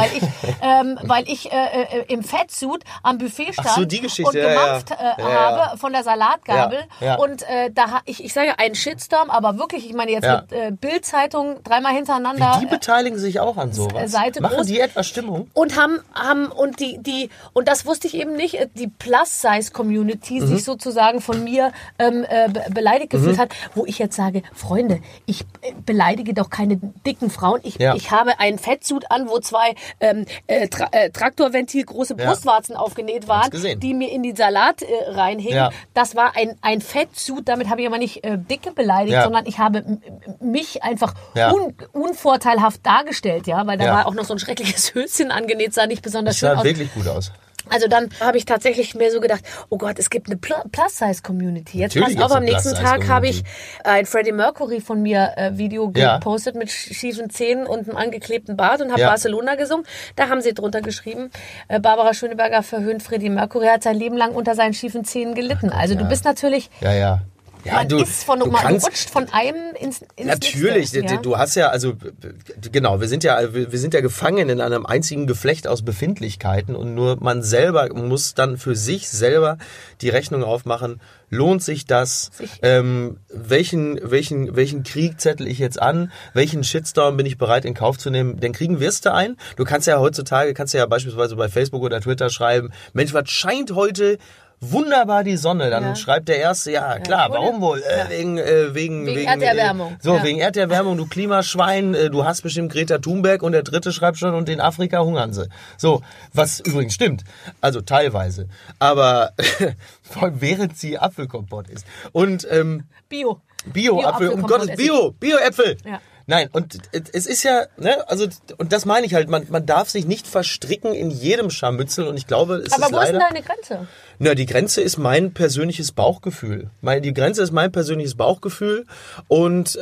weil ich, ähm, weil ich äh, äh, im Fettsuit am Buffet stand Ach so, die Geschichte, und ja, gemampft ja. Äh, Ja, habe ja. von der Salatgabel. Ja, ja. Und äh, da ha- ich, ich sage einen Shitstorm, aber wirklich, ich meine jetzt Ja. mit äh, Bild-Zeitung dreimal hintereinander. Die beteiligen sich auch an sowas. Seite Machen groß. die etwas Stimmung? Und haben, haben, und die, die, und das wusste ich eben nicht, die Plus-Size-Community Mhm. sich sozusagen von mir ähm, äh, be- beleidigt gefühlt Mhm. hat, wo ich jetzt sage, Freunde, ich äh, beleidige doch keine dicken Frauen. Ich, Ja. ich habe einen Fettsuit an, wo zwei ähm, äh, Tra äh, Traktorventil große Ja. Brustwarzen aufgenäht waren, gesehen. die mir in die Salat äh, reinhingen. Ja. Das war ein, ein Fettsuit, damit habe ich aber nicht äh, dicke beleidigt, Ja. sondern ich habe m- m- mich einfach Ja. un unvorteilhaft dargestellt, ja, weil da Ja. war auch noch so ein schreckliches Höschen angenäht, sah nicht besonders Das schön sah aus. wirklich gut aus. Also dann habe ich tatsächlich mir so gedacht, oh Gott, es gibt eine Pl- Plus-Size-Community. Jetzt Natürlich passt auf, am gibt's nächsten eine Tag habe ich Plus-Size-Community. ein Freddie Mercury von mir äh, Video Ja. gepostet mit sch- schiefen Zähnen und einem angeklebten Bart und habe Ja. Barcelona gesungen. Da haben sie drunter geschrieben, äh, Barbara Schöneberger verhöhnt Freddie Mercury, hat sein Leben lang unter seinen schiefen Zähnen gelitten. Also du ja. bist natürlich... Ja, ja. Ja, man du, ist von, du man kannst, rutscht von einem ins, ins Natürlich, nächste. du- Ja. du hast ja, also genau, wir sind ja, wir sind ja gefangen in einem einzigen Geflecht aus Befindlichkeiten und nur man selber muss dann für sich selber die Rechnung aufmachen, lohnt sich das, Sich- ähm, welchen, welchen, welchen Krieg zettel ich jetzt an, welchen Shitstorm bin ich bereit in Kauf zu nehmen, den Kriegen wirst du ein. Du kannst ja heutzutage, kannst ja beispielsweise bei Facebook oder Twitter schreiben, Mensch, was scheint heute wunderbar die Sonne, dann Ja. schreibt der Erste, ja klar, cool. warum wohl? Äh, Ja. wegen, äh, wegen, Wegen Erderwärmung. Äh, so, Ja. wegen Erderwärmung, du Klimaschwein, äh, du hast bestimmt Greta Thunberg und der Dritte schreibt schon, und in Afrika hungern sie. So, was übrigens stimmt, also teilweise, aber vor allem während sie Apfelkompott ist. Und ähm, Bio. Bio-Apfel, um Bio-Apfelkompott Gottes, esse ich. Bio, Bio-Äpfel. Ja. Nein, und es ist ja, ne, also, und das meine ich halt, man, man darf sich nicht verstricken in jedem Scharmützel und ich glaube, es Aber ist wo ist leider... denn deine Grenze? Na, die Grenze ist mein persönliches Bauchgefühl. Mein, die Grenze ist mein persönliches Bauchgefühl und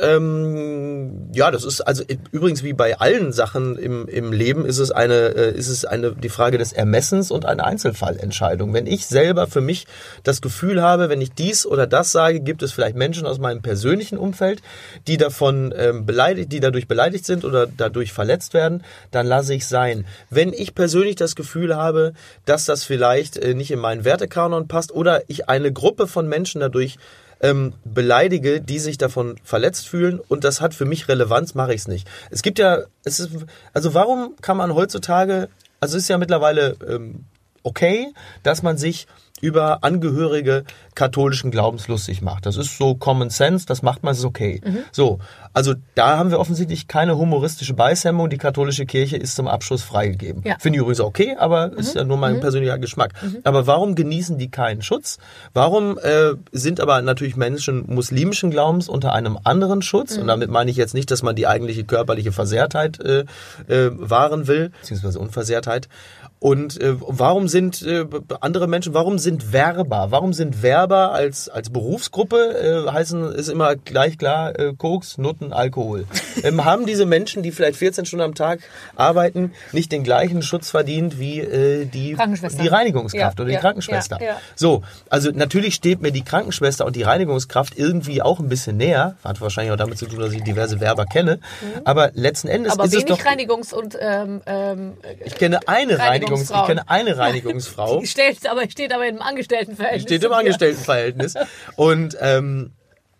ähm, ja, das ist also übrigens wie bei allen Sachen im, im Leben ist es eine äh, ist es eine die Frage des Ermessens und eine Einzelfallentscheidung. Wenn ich selber für mich das Gefühl habe, wenn ich dies oder das sage, gibt es vielleicht Menschen aus meinem persönlichen Umfeld, die davon ähm, beleidigt, die dadurch beleidigt sind oder dadurch verletzt werden, dann lasse ich sein. Wenn ich persönlich das Gefühl habe, dass das vielleicht äh, nicht in meinen Wertekanon passt oder ich eine Gruppe von Menschen dadurch ähm, beleidige, die sich davon verletzt fühlen und das hat für mich Relevanz, mache ich es nicht. Es gibt ja, es ist, also warum kann man heutzutage, also es ist ja mittlerweile ähm, okay, dass man sich über Angehörige katholischen Glaubens lustig macht. Das ist so Common Sense, das macht man, ist okay. Mhm. So, also da haben wir offensichtlich keine humoristische Beißhemmung. Die katholische Kirche ist zum Abschluss freigegeben. Ja. Finde ich übrigens okay, aber mhm. ist ja nur mein mhm. persönlicher Geschmack. Mhm. Aber warum genießen die keinen Schutz? Warum äh, sind aber natürlich Menschen muslimischen Glaubens unter einem anderen Schutz? Mhm. Und damit meine ich jetzt nicht, dass man die eigentliche körperliche Versehrtheit äh, äh, wahren will, beziehungsweise Unversehrtheit. Und äh, warum sind äh, andere Menschen, warum sind Werber, warum sind Werber als als Berufsgruppe, äh, heißen, ist immer gleich klar, äh, Koks, Nutten, Alkohol. ähm, haben diese Menschen, die vielleicht vierzehn Stunden am Tag arbeiten, nicht den gleichen Schutz verdient wie äh, die, die Reinigungskraft ja, oder die ja, Krankenschwester? Ja, ja. So, also natürlich steht mir die Krankenschwester und die Reinigungskraft irgendwie auch ein bisschen näher, hat wahrscheinlich auch damit zu tun, dass ich diverse Werber kenne, mhm. aber letzten Endes aber ist es doch... Aber wenig Reinigungs- und... Ähm, ähm, ich kenne eine Reinigungs Ich kenne eine Reinigungsfrau. Die steht aber, steht aber im Angestelltenverhältnis. Steht im Angestelltenverhältnis. Und, ähm,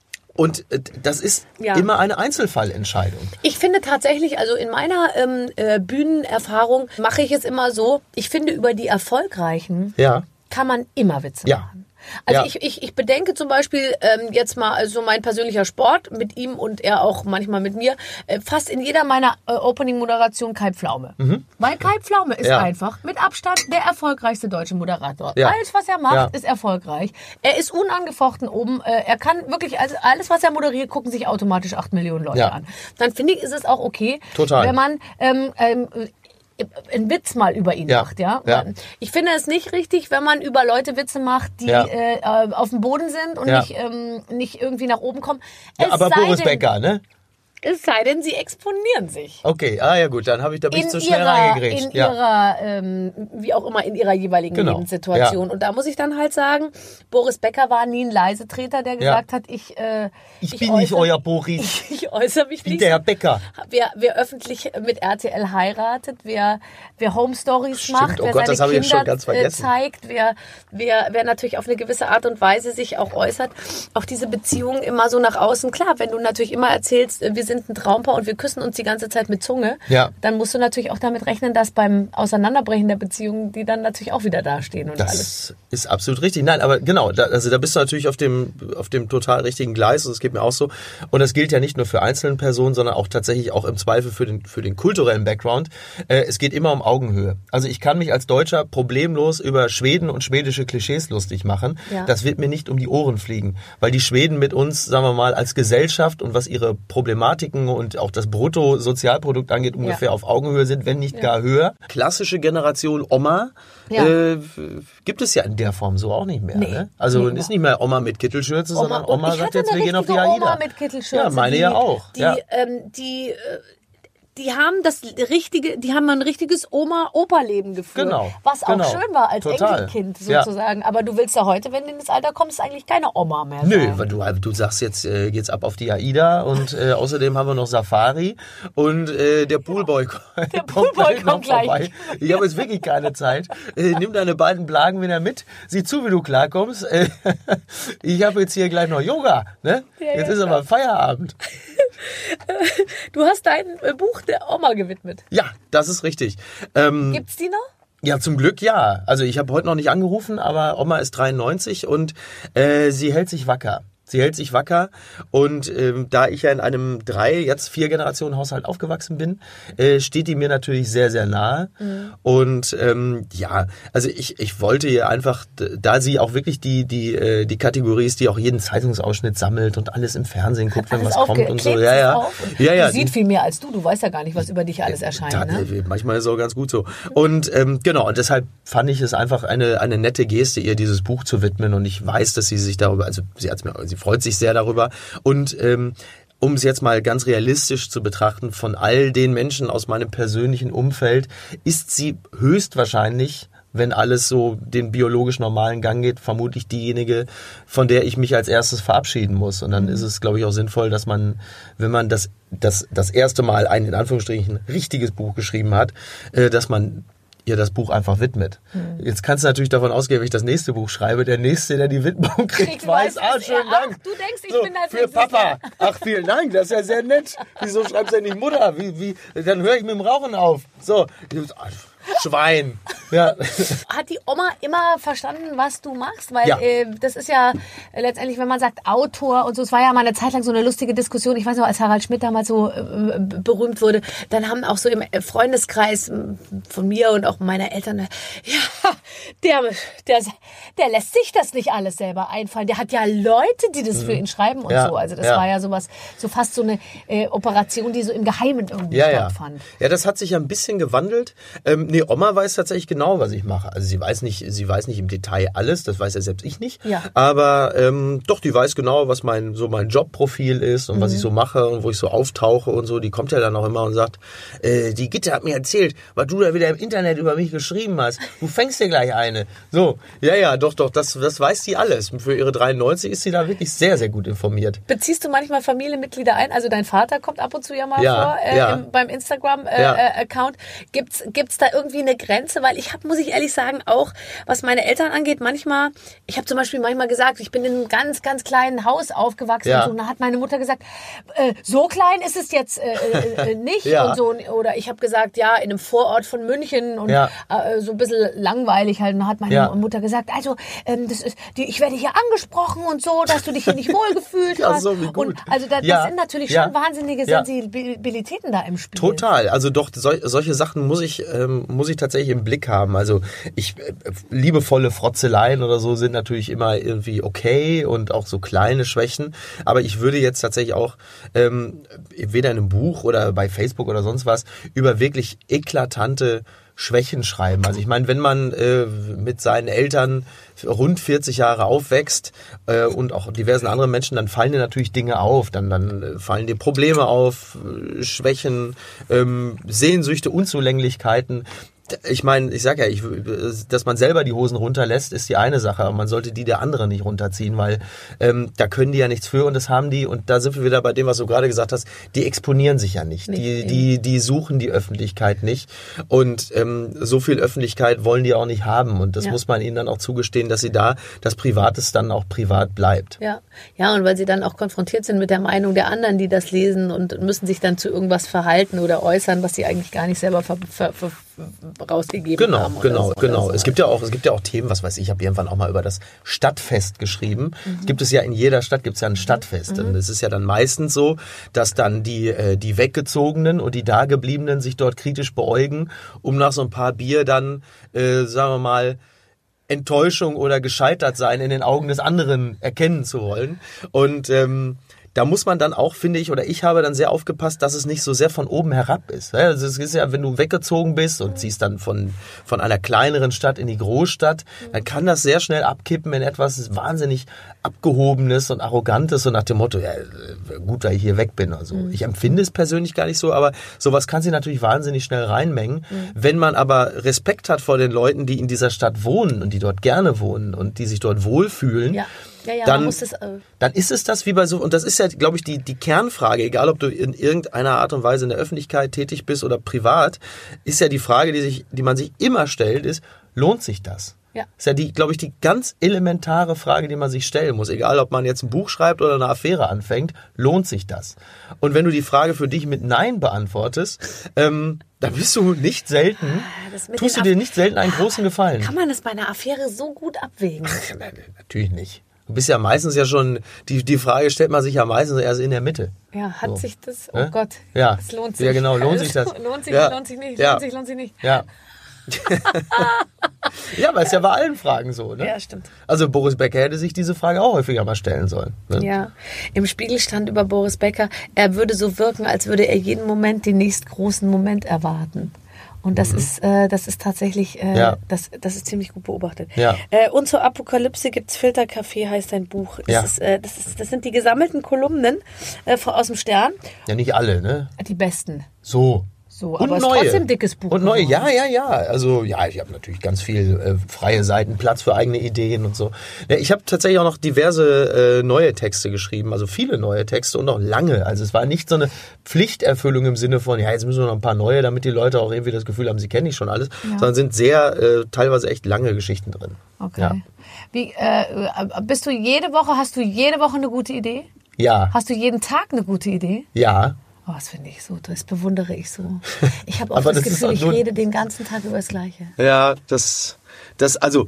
und das ist ja. immer eine Einzelfallentscheidung. Ich finde tatsächlich, also in meiner ähm, äh, Bühnenerfahrung mache ich es immer so, ich finde, über die Erfolgreichen ja. kann man immer Witze ja. machen. Also ja. ich, ich, ich bedenke zum Beispiel ähm, jetzt mal also mein persönlicher Sport mit ihm und er auch manchmal mit mir, äh, fast in jeder meiner äh, Opening-Moderation Kai Pflaume. Mhm. Weil Kai Pflaume ist ja. einfach mit Abstand der erfolgreichste deutsche Moderator. Ja. Alles, was er macht, ja. ist erfolgreich. Er ist unangefochten oben. Äh, er kann wirklich, also alles, was er moderiert, gucken sich automatisch acht Millionen Leute ja. an. Dann finde ich, ist es auch okay, Total. wenn man ähm, ähm, einen Witz mal über ihn ja. macht, ja? ja. Ich finde es nicht richtig, wenn man über Leute Witze macht, die ja. äh, auf dem Boden sind und ja. nicht, ähm, nicht irgendwie nach oben kommen. Ja, es aber sei Boris denn, Becker, ne? Es sei denn, sie exponieren sich. Okay, ah ja gut, dann habe ich da bin In ich zu schnell ihrer, reingegrätscht. in ja. ihrer, ähm, wie auch immer, in ihrer jeweiligen Genau. Lebenssituation. Ja. Und da muss ich dann halt sagen, Boris Becker war nie ein Leisetreter, der gesagt Ja. hat, ich, äh, Ich, ich bin nicht äußere- euer Boris, Ich, ich äußere mich ich bin nicht. der Herr Becker. Wer, wer öffentlich mit R T L heiratet, wer, wer Home Stories Stimmt. macht, Oh wer Gott, seine das habe ich Kinder schon ganz vergessen. äh, zeigt, wer, wer, wer natürlich auf eine gewisse Art und Weise sich auch äußert, auch diese Beziehungen immer so nach außen. Klar, wenn du natürlich immer erzählst, äh, wir sind ein Traumpaar und wir küssen uns die ganze Zeit mit Zunge, Ja. dann musst du natürlich auch damit rechnen, dass beim Auseinanderbrechen der Beziehung die dann natürlich auch wieder dastehen und alles. Das ist absolut richtig. Nein, aber genau, da, also da bist du natürlich auf dem, auf dem total richtigen Gleis und es geht mir auch so. Und das gilt ja nicht nur für einzelne Personen, sondern auch tatsächlich auch im Zweifel für den, für den kulturellen Background. Äh, es geht immer um Augenhöhe. Also ich kann mich als Deutscher problemlos über Schweden und schwedische Klischees lustig machen. Ja. Das wird mir nicht um die Ohren fliegen, weil die Schweden mit uns, sagen wir mal, als Gesellschaft und was ihre Problematiken und auch das Bruttosozialprodukt angeht, ungefähr Ja. auf Augenhöhe sind, wenn nicht gar höher. Klassische Generation Oma Ja. äh, gibt es ja in der Form so auch nicht mehr. Nee. Ne? Also Nee, ist nicht mehr Oma mit Kittelschürze, Oma, sondern und Oma ich sagt hatte jetzt, eine wir gehen auf die richtige AIDA. Oma mit Kittelschürze. Ja, meine die, ja auch. Die, ja. ähm, die, äh, die haben das richtige, die haben ein richtiges Oma-Opa-Leben geführt. Genau, Was auch genau. schön war als Total. Enkelkind Ja. sozusagen. Aber du willst ja heute, wenn du in das Alter kommst, eigentlich keine Oma mehr Nö, sein. weil du, du sagst jetzt, äh, geht's ab auf die AIDA und äh, außerdem haben wir noch Safari und äh, der Poolboy Der kommt Poolboy gleich noch kommt gleich. vorbei. Ich habe jetzt wirklich keine Zeit. Äh, nimm deine beiden Blagen wieder mit. Sieh zu, wie du klarkommst. Äh, ich habe jetzt hier gleich noch Yoga. Ne? Ja, jetzt ja, ist aber Feierabend. Du hast dein äh, Buch der Oma gewidmet. Ja, das ist richtig. Ähm, Gibt's die noch? Ja, zum Glück ja. Also ich habe heute noch nicht angerufen, aber Oma ist dreiundneunzig und äh, sie hält sich wacker. Sie hält sich wacker und ähm, da ich ja in einem drei, jetzt vier Generationen Haushalt aufgewachsen bin, äh, steht die mir natürlich sehr, sehr nahe. Mhm. Und ähm, ja, also ich, ich wollte ihr einfach, da sie auch wirklich die, die, äh, die Kategorie ist, die auch jeden Zeitungsausschnitt sammelt und alles im Fernsehen guckt, wenn Alles was kommt und so. aufgeklebt, Ja, ist ja. auf und ja, ja. Die sieht viel mehr als du. Du weißt ja gar nicht, was über dich alles erscheint. Da, Ne? äh, Manchmal ist es auch ganz gut so. Und ähm, genau, und deshalb fand ich es einfach eine, eine nette Geste, ihr dieses Buch zu widmen. Und ich weiß, dass sie sich darüber, also sie hat's mir, sie freut sich sehr darüber. Und ähm, um es jetzt mal ganz realistisch zu betrachten, von all den Menschen aus meinem persönlichen Umfeld ist sie höchstwahrscheinlich, wenn alles so den biologisch normalen Gang geht, vermutlich diejenige, von der ich mich als erstes verabschieden muss. Und dann ist es, glaube ich, auch sinnvoll, dass man, wenn man das, das, das erste Mal ein, in Anführungsstrichen, richtiges Buch geschrieben hat, äh, dass man ihr das Buch einfach widmet. Hm. Jetzt kannst du natürlich davon ausgehen, wenn ich das nächste Buch schreibe, der Nächste, der die Widmung kriegt, Ich weiß, weiß, ah, dass schönen er- Dank. ach, du denkst, ich so, bin als für nächstes Papa. Ach, vielen Dank, das ist ja sehr nett. Wieso schreibst du denn nicht Mutter? Wie, wie, dann höre ich mit dem Rauchen auf. So, Schwein. Ja. Hat die Oma immer verstanden, was du machst? Weil Ja. äh, das ist ja äh, letztendlich, wenn man sagt Autor und so, es war ja mal eine Zeit lang so eine lustige Diskussion. Ich weiß noch, als Harald Schmidt damals so äh, berühmt wurde, dann haben auch so im Freundeskreis äh, von mir und auch meiner Eltern, äh, ja, der, der, der lässt sich das nicht alles selber einfallen. Der hat ja Leute, die das für ihn schreiben und Ja, so. Also das ja. war ja sowas, so fast so eine äh, Operation, die so im Geheimen irgendwie Ja, ja. stattfand. Ja, das hat sich ja ein bisschen gewandelt. Ähm, nee, Oma weiß tatsächlich genau, was ich mache. Also sie weiß nicht, sie weiß nicht im Detail alles, das weiß ja selbst ich nicht. Ja. Aber ähm, doch, die weiß genau, was mein so mein Jobprofil ist und Mhm. was ich so mache und wo ich so auftauche und so. Die kommt ja dann auch immer und sagt, äh, die Gitte hat mir erzählt, was du da wieder im Internet über mich geschrieben hast. Du fängst dir gleich eine. So, ja, ja, doch, doch, das, das weiß sie alles. Für ihre dreiundneunzig ist sie da wirklich sehr, sehr gut informiert. Beziehst du manchmal Familienmitglieder ein? Also dein Vater kommt ab und zu ja mal Ja, vor äh, ja. im, beim Instagram-Account. Äh, Ja. äh, Account. Gibt's gibt's da irgendwie eine Grenze? Weil ich habe, muss ich ehrlich sagen, auch was meine Eltern angeht, manchmal, ich habe zum Beispiel manchmal gesagt, ich bin in einem ganz, ganz kleinen Haus aufgewachsen Ja. und so. Und da hat meine Mutter gesagt, äh, so klein ist es jetzt äh, äh, äh, nicht. Ja. Und so. Oder ich habe gesagt, ja, in einem Vorort von München und Ja. äh, so ein bisschen langweilig halt. Und dann hat meine Ja. Mutter gesagt, also ähm, das ist, die, ich werde hier angesprochen und so, dass du dich hier nicht wohlgefühlt Ja, hast. so, wie gut. Und also da, Ja. das sind natürlich Ja. schon wahnsinnige Ja. Sensibilitäten da im Spiel. Total. Also doch, sol solche Sachen muss ich, ähm, muss ich tatsächlich im Blick haben. Also ich, äh, liebevolle Frotzeleien oder so sind natürlich immer irgendwie okay und auch so kleine Schwächen. Aber ich würde jetzt tatsächlich auch, ähm, weder in einem Buch oder bei Facebook oder sonst was, über wirklich eklatante Schwächen schreiben. Also ich meine, wenn man äh, mit seinen Eltern rund vierzig Jahre aufwächst äh, und auch diversen anderen Menschen, dann fallen dir natürlich Dinge auf, dann, dann fallen dir Probleme auf, äh, Schwächen, ähm, Sehnsüchte, Unzulänglichkeiten. Ich meine, ich sag ja, ich, dass man selber die Hosen runterlässt, ist die eine Sache, aber man sollte die der anderen nicht runterziehen, weil ähm, da können die ja nichts für und das haben die, und da sind wir wieder bei dem, was du gerade gesagt hast, die exponieren sich ja nicht, nicht die, die, die suchen die Öffentlichkeit nicht und ähm, so viel Öffentlichkeit wollen die auch nicht haben und das ja. muss man ihnen dann auch zugestehen, dass sie da das Privates dann auch privat bleibt. Ja, ja, und weil sie dann auch konfrontiert sind mit der Meinung der anderen, die das lesen und müssen sich dann zu irgendwas verhalten oder äußern, was sie eigentlich gar nicht selber ver, ver, ver rausgegeben genau, haben. Genau, so, genau. so. Es gibt ja auch, es gibt ja auch Themen, was weiß ich, ich habe irgendwann auch mal über das Stadtfest geschrieben. Mhm. Gibt es ja in jeder Stadt gibt es ja ein Stadtfest. Mhm. Und es ist ja dann meistens so, dass dann die, äh, die Weggezogenen und die Dagebliebenen sich dort kritisch beäugen, um nach so ein paar Bier dann, äh, sagen wir mal, Enttäuschung oder gescheitert sein in den Augen des anderen erkennen zu wollen. Und ähm, da muss man dann auch, finde ich, oder ich habe dann sehr aufgepasst, dass es nicht so sehr von oben herab ist. Also es ist ja, wenn du weggezogen bist und ziehst dann von, von einer kleineren Stadt in die Großstadt, dann kann das sehr schnell abkippen in etwas wahnsinnig Abgehobenes und Arrogantes, so nach dem Motto, ja, gut, weil ich hier weg bin. Also ich empfinde es persönlich gar nicht so, aber sowas kann sich natürlich wahnsinnig schnell reinmengen. Mhm. Wenn man aber Respekt hat vor den Leuten, die in dieser Stadt wohnen und die dort gerne wohnen und die sich dort wohlfühlen, ja. Ja, ja, dann, man muss das, äh dann ist es das wie bei so, und das ist ja, glaube ich, die, die Kernfrage, egal ob du in irgendeiner Art und Weise in der Öffentlichkeit tätig bist oder privat, ist ja die Frage, die sich, die man sich immer stellt, ist, lohnt sich das? Ja. Ist ja die, glaube ich, die ganz elementare Frage, die man sich stellen muss. Egal, ob man jetzt ein Buch schreibt oder eine Affäre anfängt, lohnt sich das? Und wenn du die Frage für dich mit Nein beantwortest, ähm, dann bist du nicht selten, tust du dir nicht selten einen großen Gefallen. Kann man das bei einer Affäre so gut abwägen? Natürlich nicht. Du bist ja meistens ja schon, die, die Frage stellt man sich ja meistens erst in der Mitte. Ja, hat so. sich das, oh ja? Gott, ja. das lohnt sich. Ja, genau, lohnt sich das. Lohnt sich, ja. lohnt sich nicht, ja. lohnt sich, lohnt sich nicht. Ja. Ja, aber es ist ja bei allen Fragen so, ne? Ja, stimmt. Also Boris Becker hätte sich diese Frage auch häufiger mal stellen sollen. Ne? Ja, im Spiegel stand über Boris Becker, er würde so wirken, als würde er jeden Moment den nächstgroßen Moment erwarten. Und das mhm. ist, äh, das ist tatsächlich, äh, ja. das, das ist ziemlich gut beobachtet. Ja. Äh, und zur Apokalypse gibt's Filtercafé, heißt ein Buch. Das, ja. ist, äh, das, ist, das sind die gesammelten Kolumnen äh, aus dem Stern. Ja, nicht alle, ne? Die besten. So. So, und aber es ist neue. trotzdem ein dickes Buch. Und neue, geworden. ja, ja, ja. Also ja, ich habe natürlich ganz viel äh, freie Seiten, Platz für eigene Ideen und so. Ja, ich habe tatsächlich auch noch diverse äh, neue Texte geschrieben, also viele neue Texte und auch lange. Also es war nicht so eine Pflichterfüllung im Sinne von, ja, jetzt müssen wir noch ein paar neue, damit die Leute auch irgendwie das Gefühl haben, sie kennen nicht schon alles, ja. sondern sind sehr, äh, teilweise echt lange Geschichten drin. Okay. Ja. Wie, äh, bist du jede Woche, hast du jede Woche eine gute Idee? Ja. Hast du jeden Tag eine gute Idee? Ja. Oh, das finde ich so, das bewundere ich so. Ich habe auch das, das das Gefühl, ich nur, rede den ganzen Tag über das Gleiche. Ja, das, das also,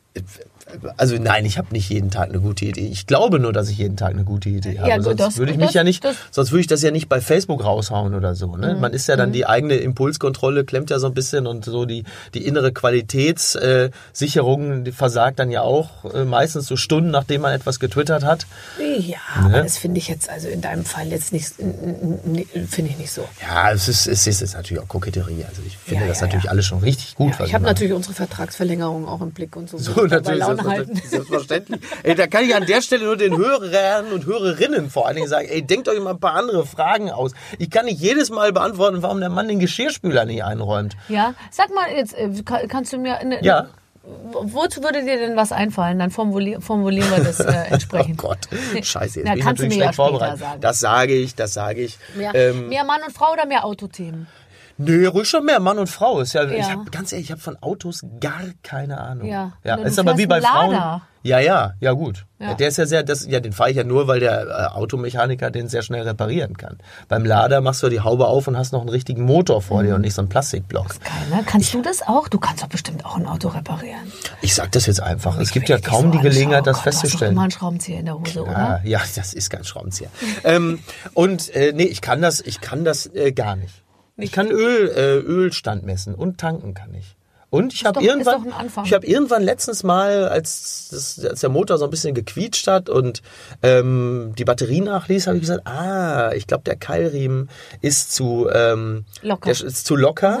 also nein, ich habe nicht jeden Tag eine gute Idee. Ich glaube nur, dass ich jeden Tag eine gute Idee habe. Ja, sonst das, würde ich mich das, ja nicht, das, sonst würde ich das ja nicht bei Facebook raushauen oder so. Ne? Mhm. Man ist ja dann mhm. die eigene Impulskontrolle klemmt ja so ein bisschen und so die die innere Qualitätssicherung, die versagt dann ja auch äh, meistens so Stunden, nachdem man etwas getwittert hat. Ja, ne? Aber das finde ich jetzt also in deinem Fall jetzt nicht, finde ich nicht so. Ja, es ist es ist, es ist natürlich auch Koketterie. Also ich finde ja, das ja, natürlich ja. alles schon richtig gut. Ja, ich habe natürlich unsere Vertragsverlängerung auch im Blick und so. So natürlich. Selbstverständlich. Ey, da kann ich an der Stelle nur den Hörern und Hörerinnen vor allen Dingen sagen, ey, denkt euch mal ein paar andere Fragen aus. Ich kann nicht jedes Mal beantworten, warum der Mann den Geschirrspüler nicht einräumt. Ja, sag mal jetzt, kannst du mir... Eine, ja. Wozu würde dir denn was einfallen? Dann formulier, formulieren wir das äh, entsprechend. Oh Gott, scheiße, jetzt Na, bin ich kannst natürlich du mir schlecht ja vorbereitet. Sagen. Das sage ich, das sage ich. Mehr, ähm, mehr Mann und Frau oder mehr Autothemen? Nö, ruhig schon mehr Mann und Frau. Ist ja, ja. Ich hab, ganz ehrlich, ich habe von Autos gar keine Ahnung. Ja, ja du ist aber wie bei Lader. Frauen. Ja, ja, ja gut. Ja. Der ist ja sehr, das, ja, den fahre ich ja nur, weil der äh, Automechaniker den sehr schnell reparieren kann. Beim Lader machst du die Haube auf und hast noch einen richtigen Motor vor mhm. dir und nicht so einen Plastikblock. Das ist geil, ne? Kannst ich, du das auch? Du kannst doch bestimmt auch ein Auto reparieren. Ich sag das jetzt einfach. Ich es gibt ja kaum so die Gelegenheit, das Gott, festzustellen. Du hast doch immer einen Schraubenzieher in der Hose, ja, oder? Ja, das ist kein Schraubenzieher. ähm, und äh, nee, ich kann das, ich kann das äh, gar nicht. Ich kann Öl, äh, Ölstand messen und tanken kann ich. Und ich habe irgendwann, ich habe irgendwann letztens mal, als, das, als der Motor so ein bisschen gequietscht hat und ähm, die Batterie nachließ, habe ich gesagt, ah, ich glaube der Keilriemen ist zu ähm, locker, der ist zu locker. Aha, aha.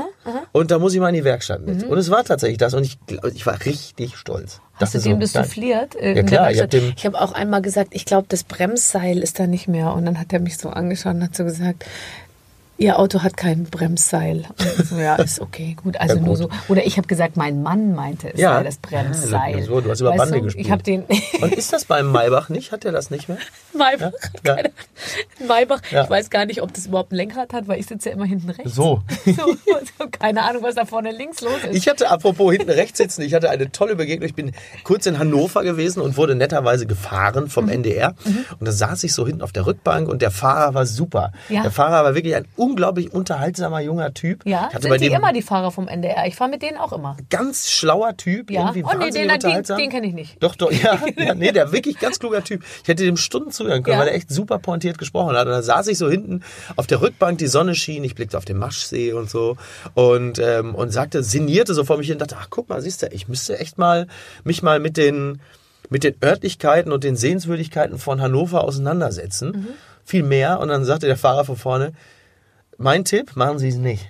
Und da muss ich mal in die Werkstatt mit. Mhm. Und es war tatsächlich das. Und ich, ich war richtig stolz. Hast das du dem so, das souffliert? Ja klar. Ich habe hab auch einmal gesagt, ich glaube, das Bremsseil ist da nicht mehr. Und dann hat er mich so angeschaut und hat so gesagt, Ihr Auto hat kein Bremsseil. Und so, ja, ist okay, gut. Also ja, gut. Nur so. Oder ich habe gesagt, mein Mann meinte, es ja. sei das Bremsseil. Ja, so, du hast über Bande du? gespielt. Ich habe den. Und ist das beim Maybach nicht? Hat der das nicht mehr? Maybach? Ja? Ja. Maybach, ja. ich weiß gar nicht, ob das überhaupt ein Lenkrad hat, weil ich sitze ja immer hinten rechts. So. so. Keine Ahnung, was da vorne links los ist. Ich hatte, apropos hinten rechts sitzen, ich hatte eine tolle Begegnung. Ich bin kurz in Hannover gewesen und wurde netterweise gefahren vom mhm. N D R. Mhm. Und da saß ich so hinten auf der Rückbank und der Fahrer war super. Ja. Der Fahrer war wirklich ein unglaublich unterhaltsamer junger Typ. Ja, hatte sind bei die dem immer die Fahrer vom N D R? Ich fahre mit denen auch immer. Ganz schlauer Typ. Ja, irgendwie oh nee, den, unterhaltsam. den, den kenne ich nicht. Doch, doch, ja, ja, nee, der wirklich ganz kluger Typ. Ich hätte dem Stunden zuhören können, ja. weil er echt super pointiert gesprochen hat. Und da saß ich so hinten auf der Rückbank, die Sonne schien, ich blickte auf den Maschsee und so und, ähm, und sagte, sinnierte so vor mich hin und dachte, ach guck mal, siehst du, ich müsste echt mal mich mal mit den, mit den Örtlichkeiten und den Sehenswürdigkeiten von Hannover auseinandersetzen. Mhm. Viel mehr. Und dann sagte der Fahrer von vorne, mein Tipp, machen Sie es nicht.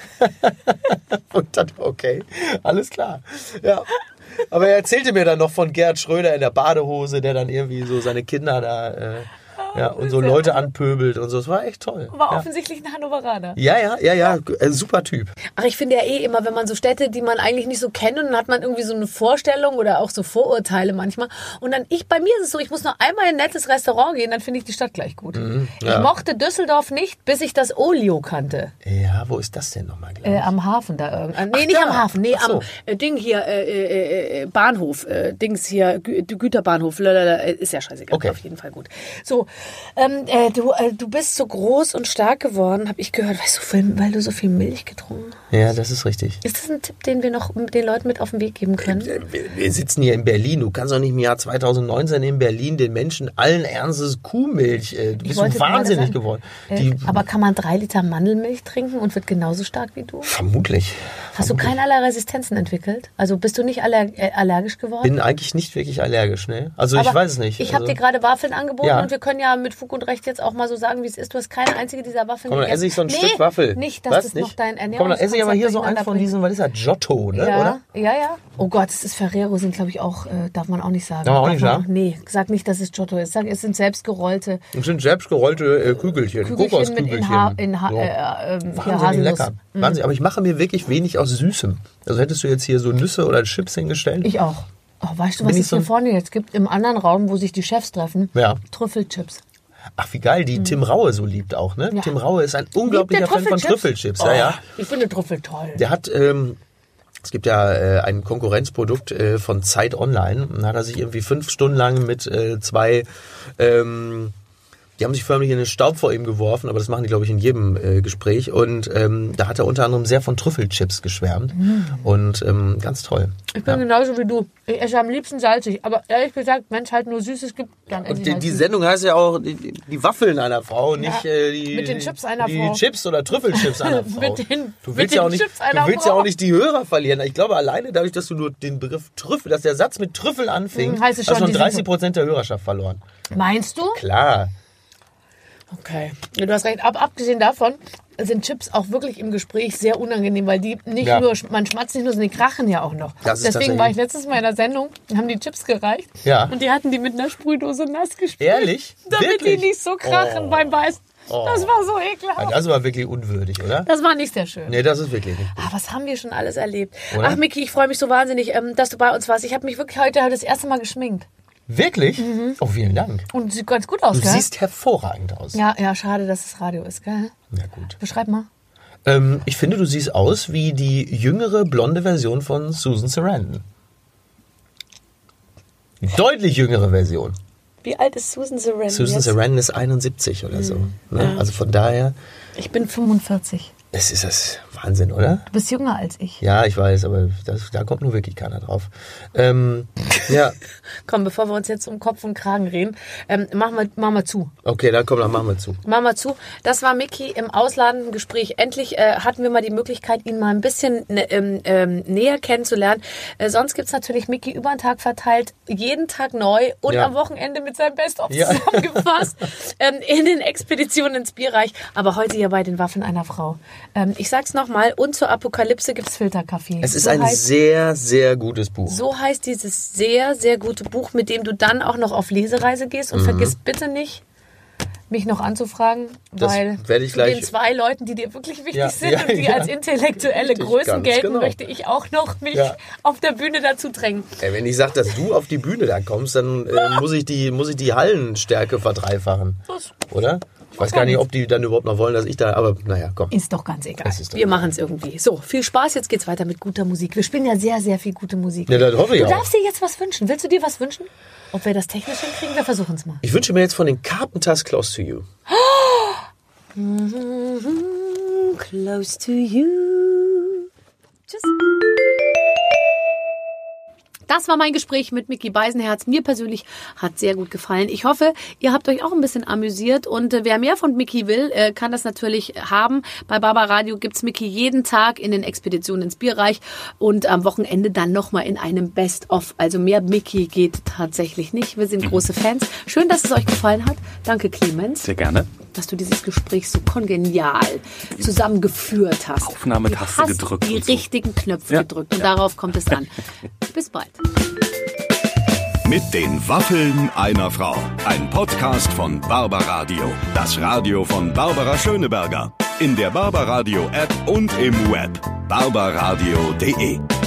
Und dann, okay, alles klar. Ja. Aber er erzählte mir dann noch von Gerhard Schröder in der Badehose, der dann irgendwie so seine Kinder da äh, ja, und so Leute anpöbelt und so. Es war echt toll. War ja. offensichtlich ein Hannoveraner. Ja, ja, ja, ja, ein super Typ. Ach, ich finde ja eh immer, wenn man so Städte, die man eigentlich nicht so kennt, und dann hat man irgendwie so eine Vorstellung oder auch so Vorurteile manchmal. Und dann, ich, bei mir ist es so, ich muss nur einmal in ein nettes Restaurant gehen, dann finde ich die Stadt gleich gut. Mhm, ja. Ich mochte Düsseldorf nicht, bis ich das Olio kannte. Ja, wo ist das denn nochmal? Äh, am Hafen da irgendwann. Nee, Ach, nicht da. am Hafen, nee, so. am äh, Ding hier, äh, äh, Bahnhof, äh, Dings hier, Gü Güterbahnhof, lalala, ist ja scheißegal, okay. Auf jeden Fall gut. So, ähm, äh, du, äh, du bist so groß und stark geworden, habe ich gehört, weißt du, viel, weil du so viel Milch getrunken hast. Ja, das ist richtig. Ist das ein Tipp, den wir noch den Leuten mit auf den Weg geben können? Wir, wir sitzen hier in Berlin, du kannst doch nicht im Jahr zweitausendneunzehn in Berlin den Menschen allen Ernstes Kuhmilch, äh, du bist so wahnsinnig geworden. Äh, Die, aber kann man drei Liter Mandelmilch trinken und wird genauso stark wie du? Vermutlich. Hast vermutlich. du keinerlei Resistenzen entwickelt? Also bist du nicht aller, äh, allergisch geworden? Bin eigentlich nicht wirklich allergisch, ne? Also aber ich weiß es nicht. Ich also, habe dir gerade Waffeln angeboten ja. und wir können ja mit Fug und Recht jetzt auch mal so sagen, wie es ist. Du hast keine einzige dieser Waffeln Komm, dann esse ich so ein nee, Stück Waffel. Nicht, dass Was, das nicht? noch dein Ernährungskonzept Komm, dann esse ich aber hier so eins von diesen, was ist das? Giotto, ne? Ja, oder? Ja, ja. Oh Gott, es ist Ferrero, sind glaube ich auch, äh, darf man auch nicht sagen. Darf man auch nicht sagen? Nee, sag nicht, dass es Giotto ist. Sag, es sind selbstgerollte. Es sind selbstgerollte äh, Kügelchen, Kügelchen Kokoskügelchen. In ha in ha so. äh, äh, Wahnsinnig lecker. Mhm. Wahnsinn. Aber ich mache mir wirklich wenig aus Süßem. Also hättest du jetzt hier so Nüsse oder Chips hingestellt? Ich auch. Oh, weißt du, was es so hier vorne jetzt gibt? Im anderen Raum, wo sich die Chefs treffen? Ja. Trüffelchips. Ach, wie geil, die mhm. Tim Raue so liebt auch, ne? Ja. Tim Raue ist ein unglaublicher Fan von Trüffelchips. Oh, ja, ja. Ich finde Trüffel toll. Der hat, ähm, es gibt ja äh, ein Konkurrenzprodukt äh, von Zeit Online. Da hat er sich irgendwie fünf Stunden lang mit äh, zwei, ähm, die haben sich förmlich in den Staub vor ihm geworfen, aber das machen die, glaube ich, in jedem äh, Gespräch. Und ähm, da hat er unter anderem sehr von Trüffelchips geschwärmt. Mhm. Und ähm, ganz toll. Ich bin ja. genauso wie du. Ich esse am liebsten salzig. Aber ehrlich gesagt, wenn es halt nur Süßes gibt, dann esse ich die, halt die süß. Sendung heißt ja auch die, die Waffeln einer Frau, nicht ja, äh, die, mit den Chips einer die, Frau. Die Chips oder Trüffelchips einer Frau. mit den, du willst, mit ja, den auch nicht, Chips einer du willst Frau. ja auch nicht die Hörer verlieren. Ich glaube, alleine dadurch, dass du nur den Begriff Trüffel, dass der Satz mit Trüffel anfing, hm, heißt es hast schon, du schon dreißig Prozent der Hörerschaft verloren. Meinst du? Klar. Okay. Ja, du hast recht. Ab, abgesehen davon sind Chips auch wirklich im Gespräch sehr unangenehm, weil die nicht ja. nur, man schmatzt nicht nur, sondern die krachen ja auch noch. Deswegen war ich letztes Mal in der Sendung, haben die Chips gereicht ja. und die hatten die mit einer Sprühdose nass gespielt. Ehrlich? Damit wirklich? die nicht so krachen oh. beim Beißen. Oh. Das war so ekelhaft. Das war wirklich unwürdig, oder? Das war nicht sehr schön. Nee, das ist wirklich nicht gut. Ah, was haben wir schon alles erlebt? Oder? Ach, Miki, ich freue mich so wahnsinnig, dass du bei uns warst. Ich habe mich wirklich heute das erste Mal geschminkt. Wirklich? Mhm. Oh, vielen Dank. Und sieht ganz gut aus, du gell? Du siehst hervorragend aus. Ja, ja, schade, dass es Radio ist, gell? Ja, gut. Beschreib mal. Ähm, ich finde, du siehst aus wie die jüngere, blonde Version von Susan Sarandon. Die deutlich jüngere Version. Wie alt ist Susan Sarandon Susan jetzt? Sarandon ist einundsiebzig oder so. Mhm. Ne? Ja. Also von daher... Ich bin fünfundvierzig. Es ist das Wahnsinn, oder? Du bist jünger als ich. Ja, ich weiß, aber das, da kommt nur wirklich keiner drauf. Ähm, ja. Komm, bevor wir uns jetzt um Kopf und Kragen reden, ähm, machen wir, machen wir zu. Okay, dann komm, dann machen wir zu. Machen wir zu. Das war Miki im ausladenden Gespräch. Endlich äh, hatten wir mal die Möglichkeit, ihn mal ein bisschen ne, ähm, ähm, näher kennenzulernen. Äh, sonst gibt's natürlich Miki über den Tag verteilt, jeden Tag neu und ja. am Wochenende mit seinem Best-of ja. zusammengefasst ähm, in den Expeditionen ins Bierreich. Aber heute ja bei den Waffen einer Frau. Ähm, ich sag's nochmal. nochmal. Und zur Apokalypse gibt's Filterkaffee. Es ist so ein heißt, sehr, sehr gutes Buch. So heißt dieses sehr, sehr gute Buch, mit dem du dann auch noch auf Lesereise gehst. Und mhm. vergiss bitte nicht, mich noch anzufragen, das weil werde ich zu gleich den zwei Leuten, die dir wirklich wichtig ja, sind ja, und die ja. als intellektuelle Richtig, Größen gelten, genau. möchte ich auch noch mich ja. auf der Bühne dazu drängen. Ey, wenn ich sage, dass du auf die Bühne da kommst, dann äh, muss ich die muss ich die Hallenstärke verdreifachen, Das oder? Ich weiß gar nicht, ob die dann überhaupt noch wollen, dass ich da, aber naja, komm. Ist doch ganz egal. Doch Wir machen es irgendwie. So, viel Spaß. Jetzt geht's weiter mit guter Musik. Wir spielen ja sehr, sehr viel gute Musik. Ja, das hoffe ich du auch. darfst dir jetzt was wünschen. Willst du dir was wünschen? Ob wir das technisch hinkriegen? Wir versuchen es mal. Ich wünsche mir jetzt von den Carpenters Close to You. Close to you. Tschüss. Das war mein Gespräch mit Micky Beisenherz. Mir persönlich hat sehr gut gefallen. Ich hoffe, ihr habt euch auch ein bisschen amüsiert. Und äh, wer mehr von Micky will, äh, kann das natürlich haben. Bei Barbaradio gibt's Micky jeden Tag in den Expeditionen ins Bierreich und am Wochenende dann nochmal in einem Best-of. Also mehr Micky geht tatsächlich nicht. Wir sind große Fans. Schön, dass es euch gefallen hat. Danke, Clemens. Sehr gerne. Dass du dieses Gespräch so kongenial zusammengeführt hast. Aufnahmetaste du hast gedrückt. die und so. richtigen Knöpfe Ja. gedrückt. Und darauf kommt es an. Bis bald. Mit den Waffeln einer Frau. Ein Podcast von Barbaradio. Das Radio von Barbara Schöneberger. In der Barbaradio App und im Web. barbaradio punkt de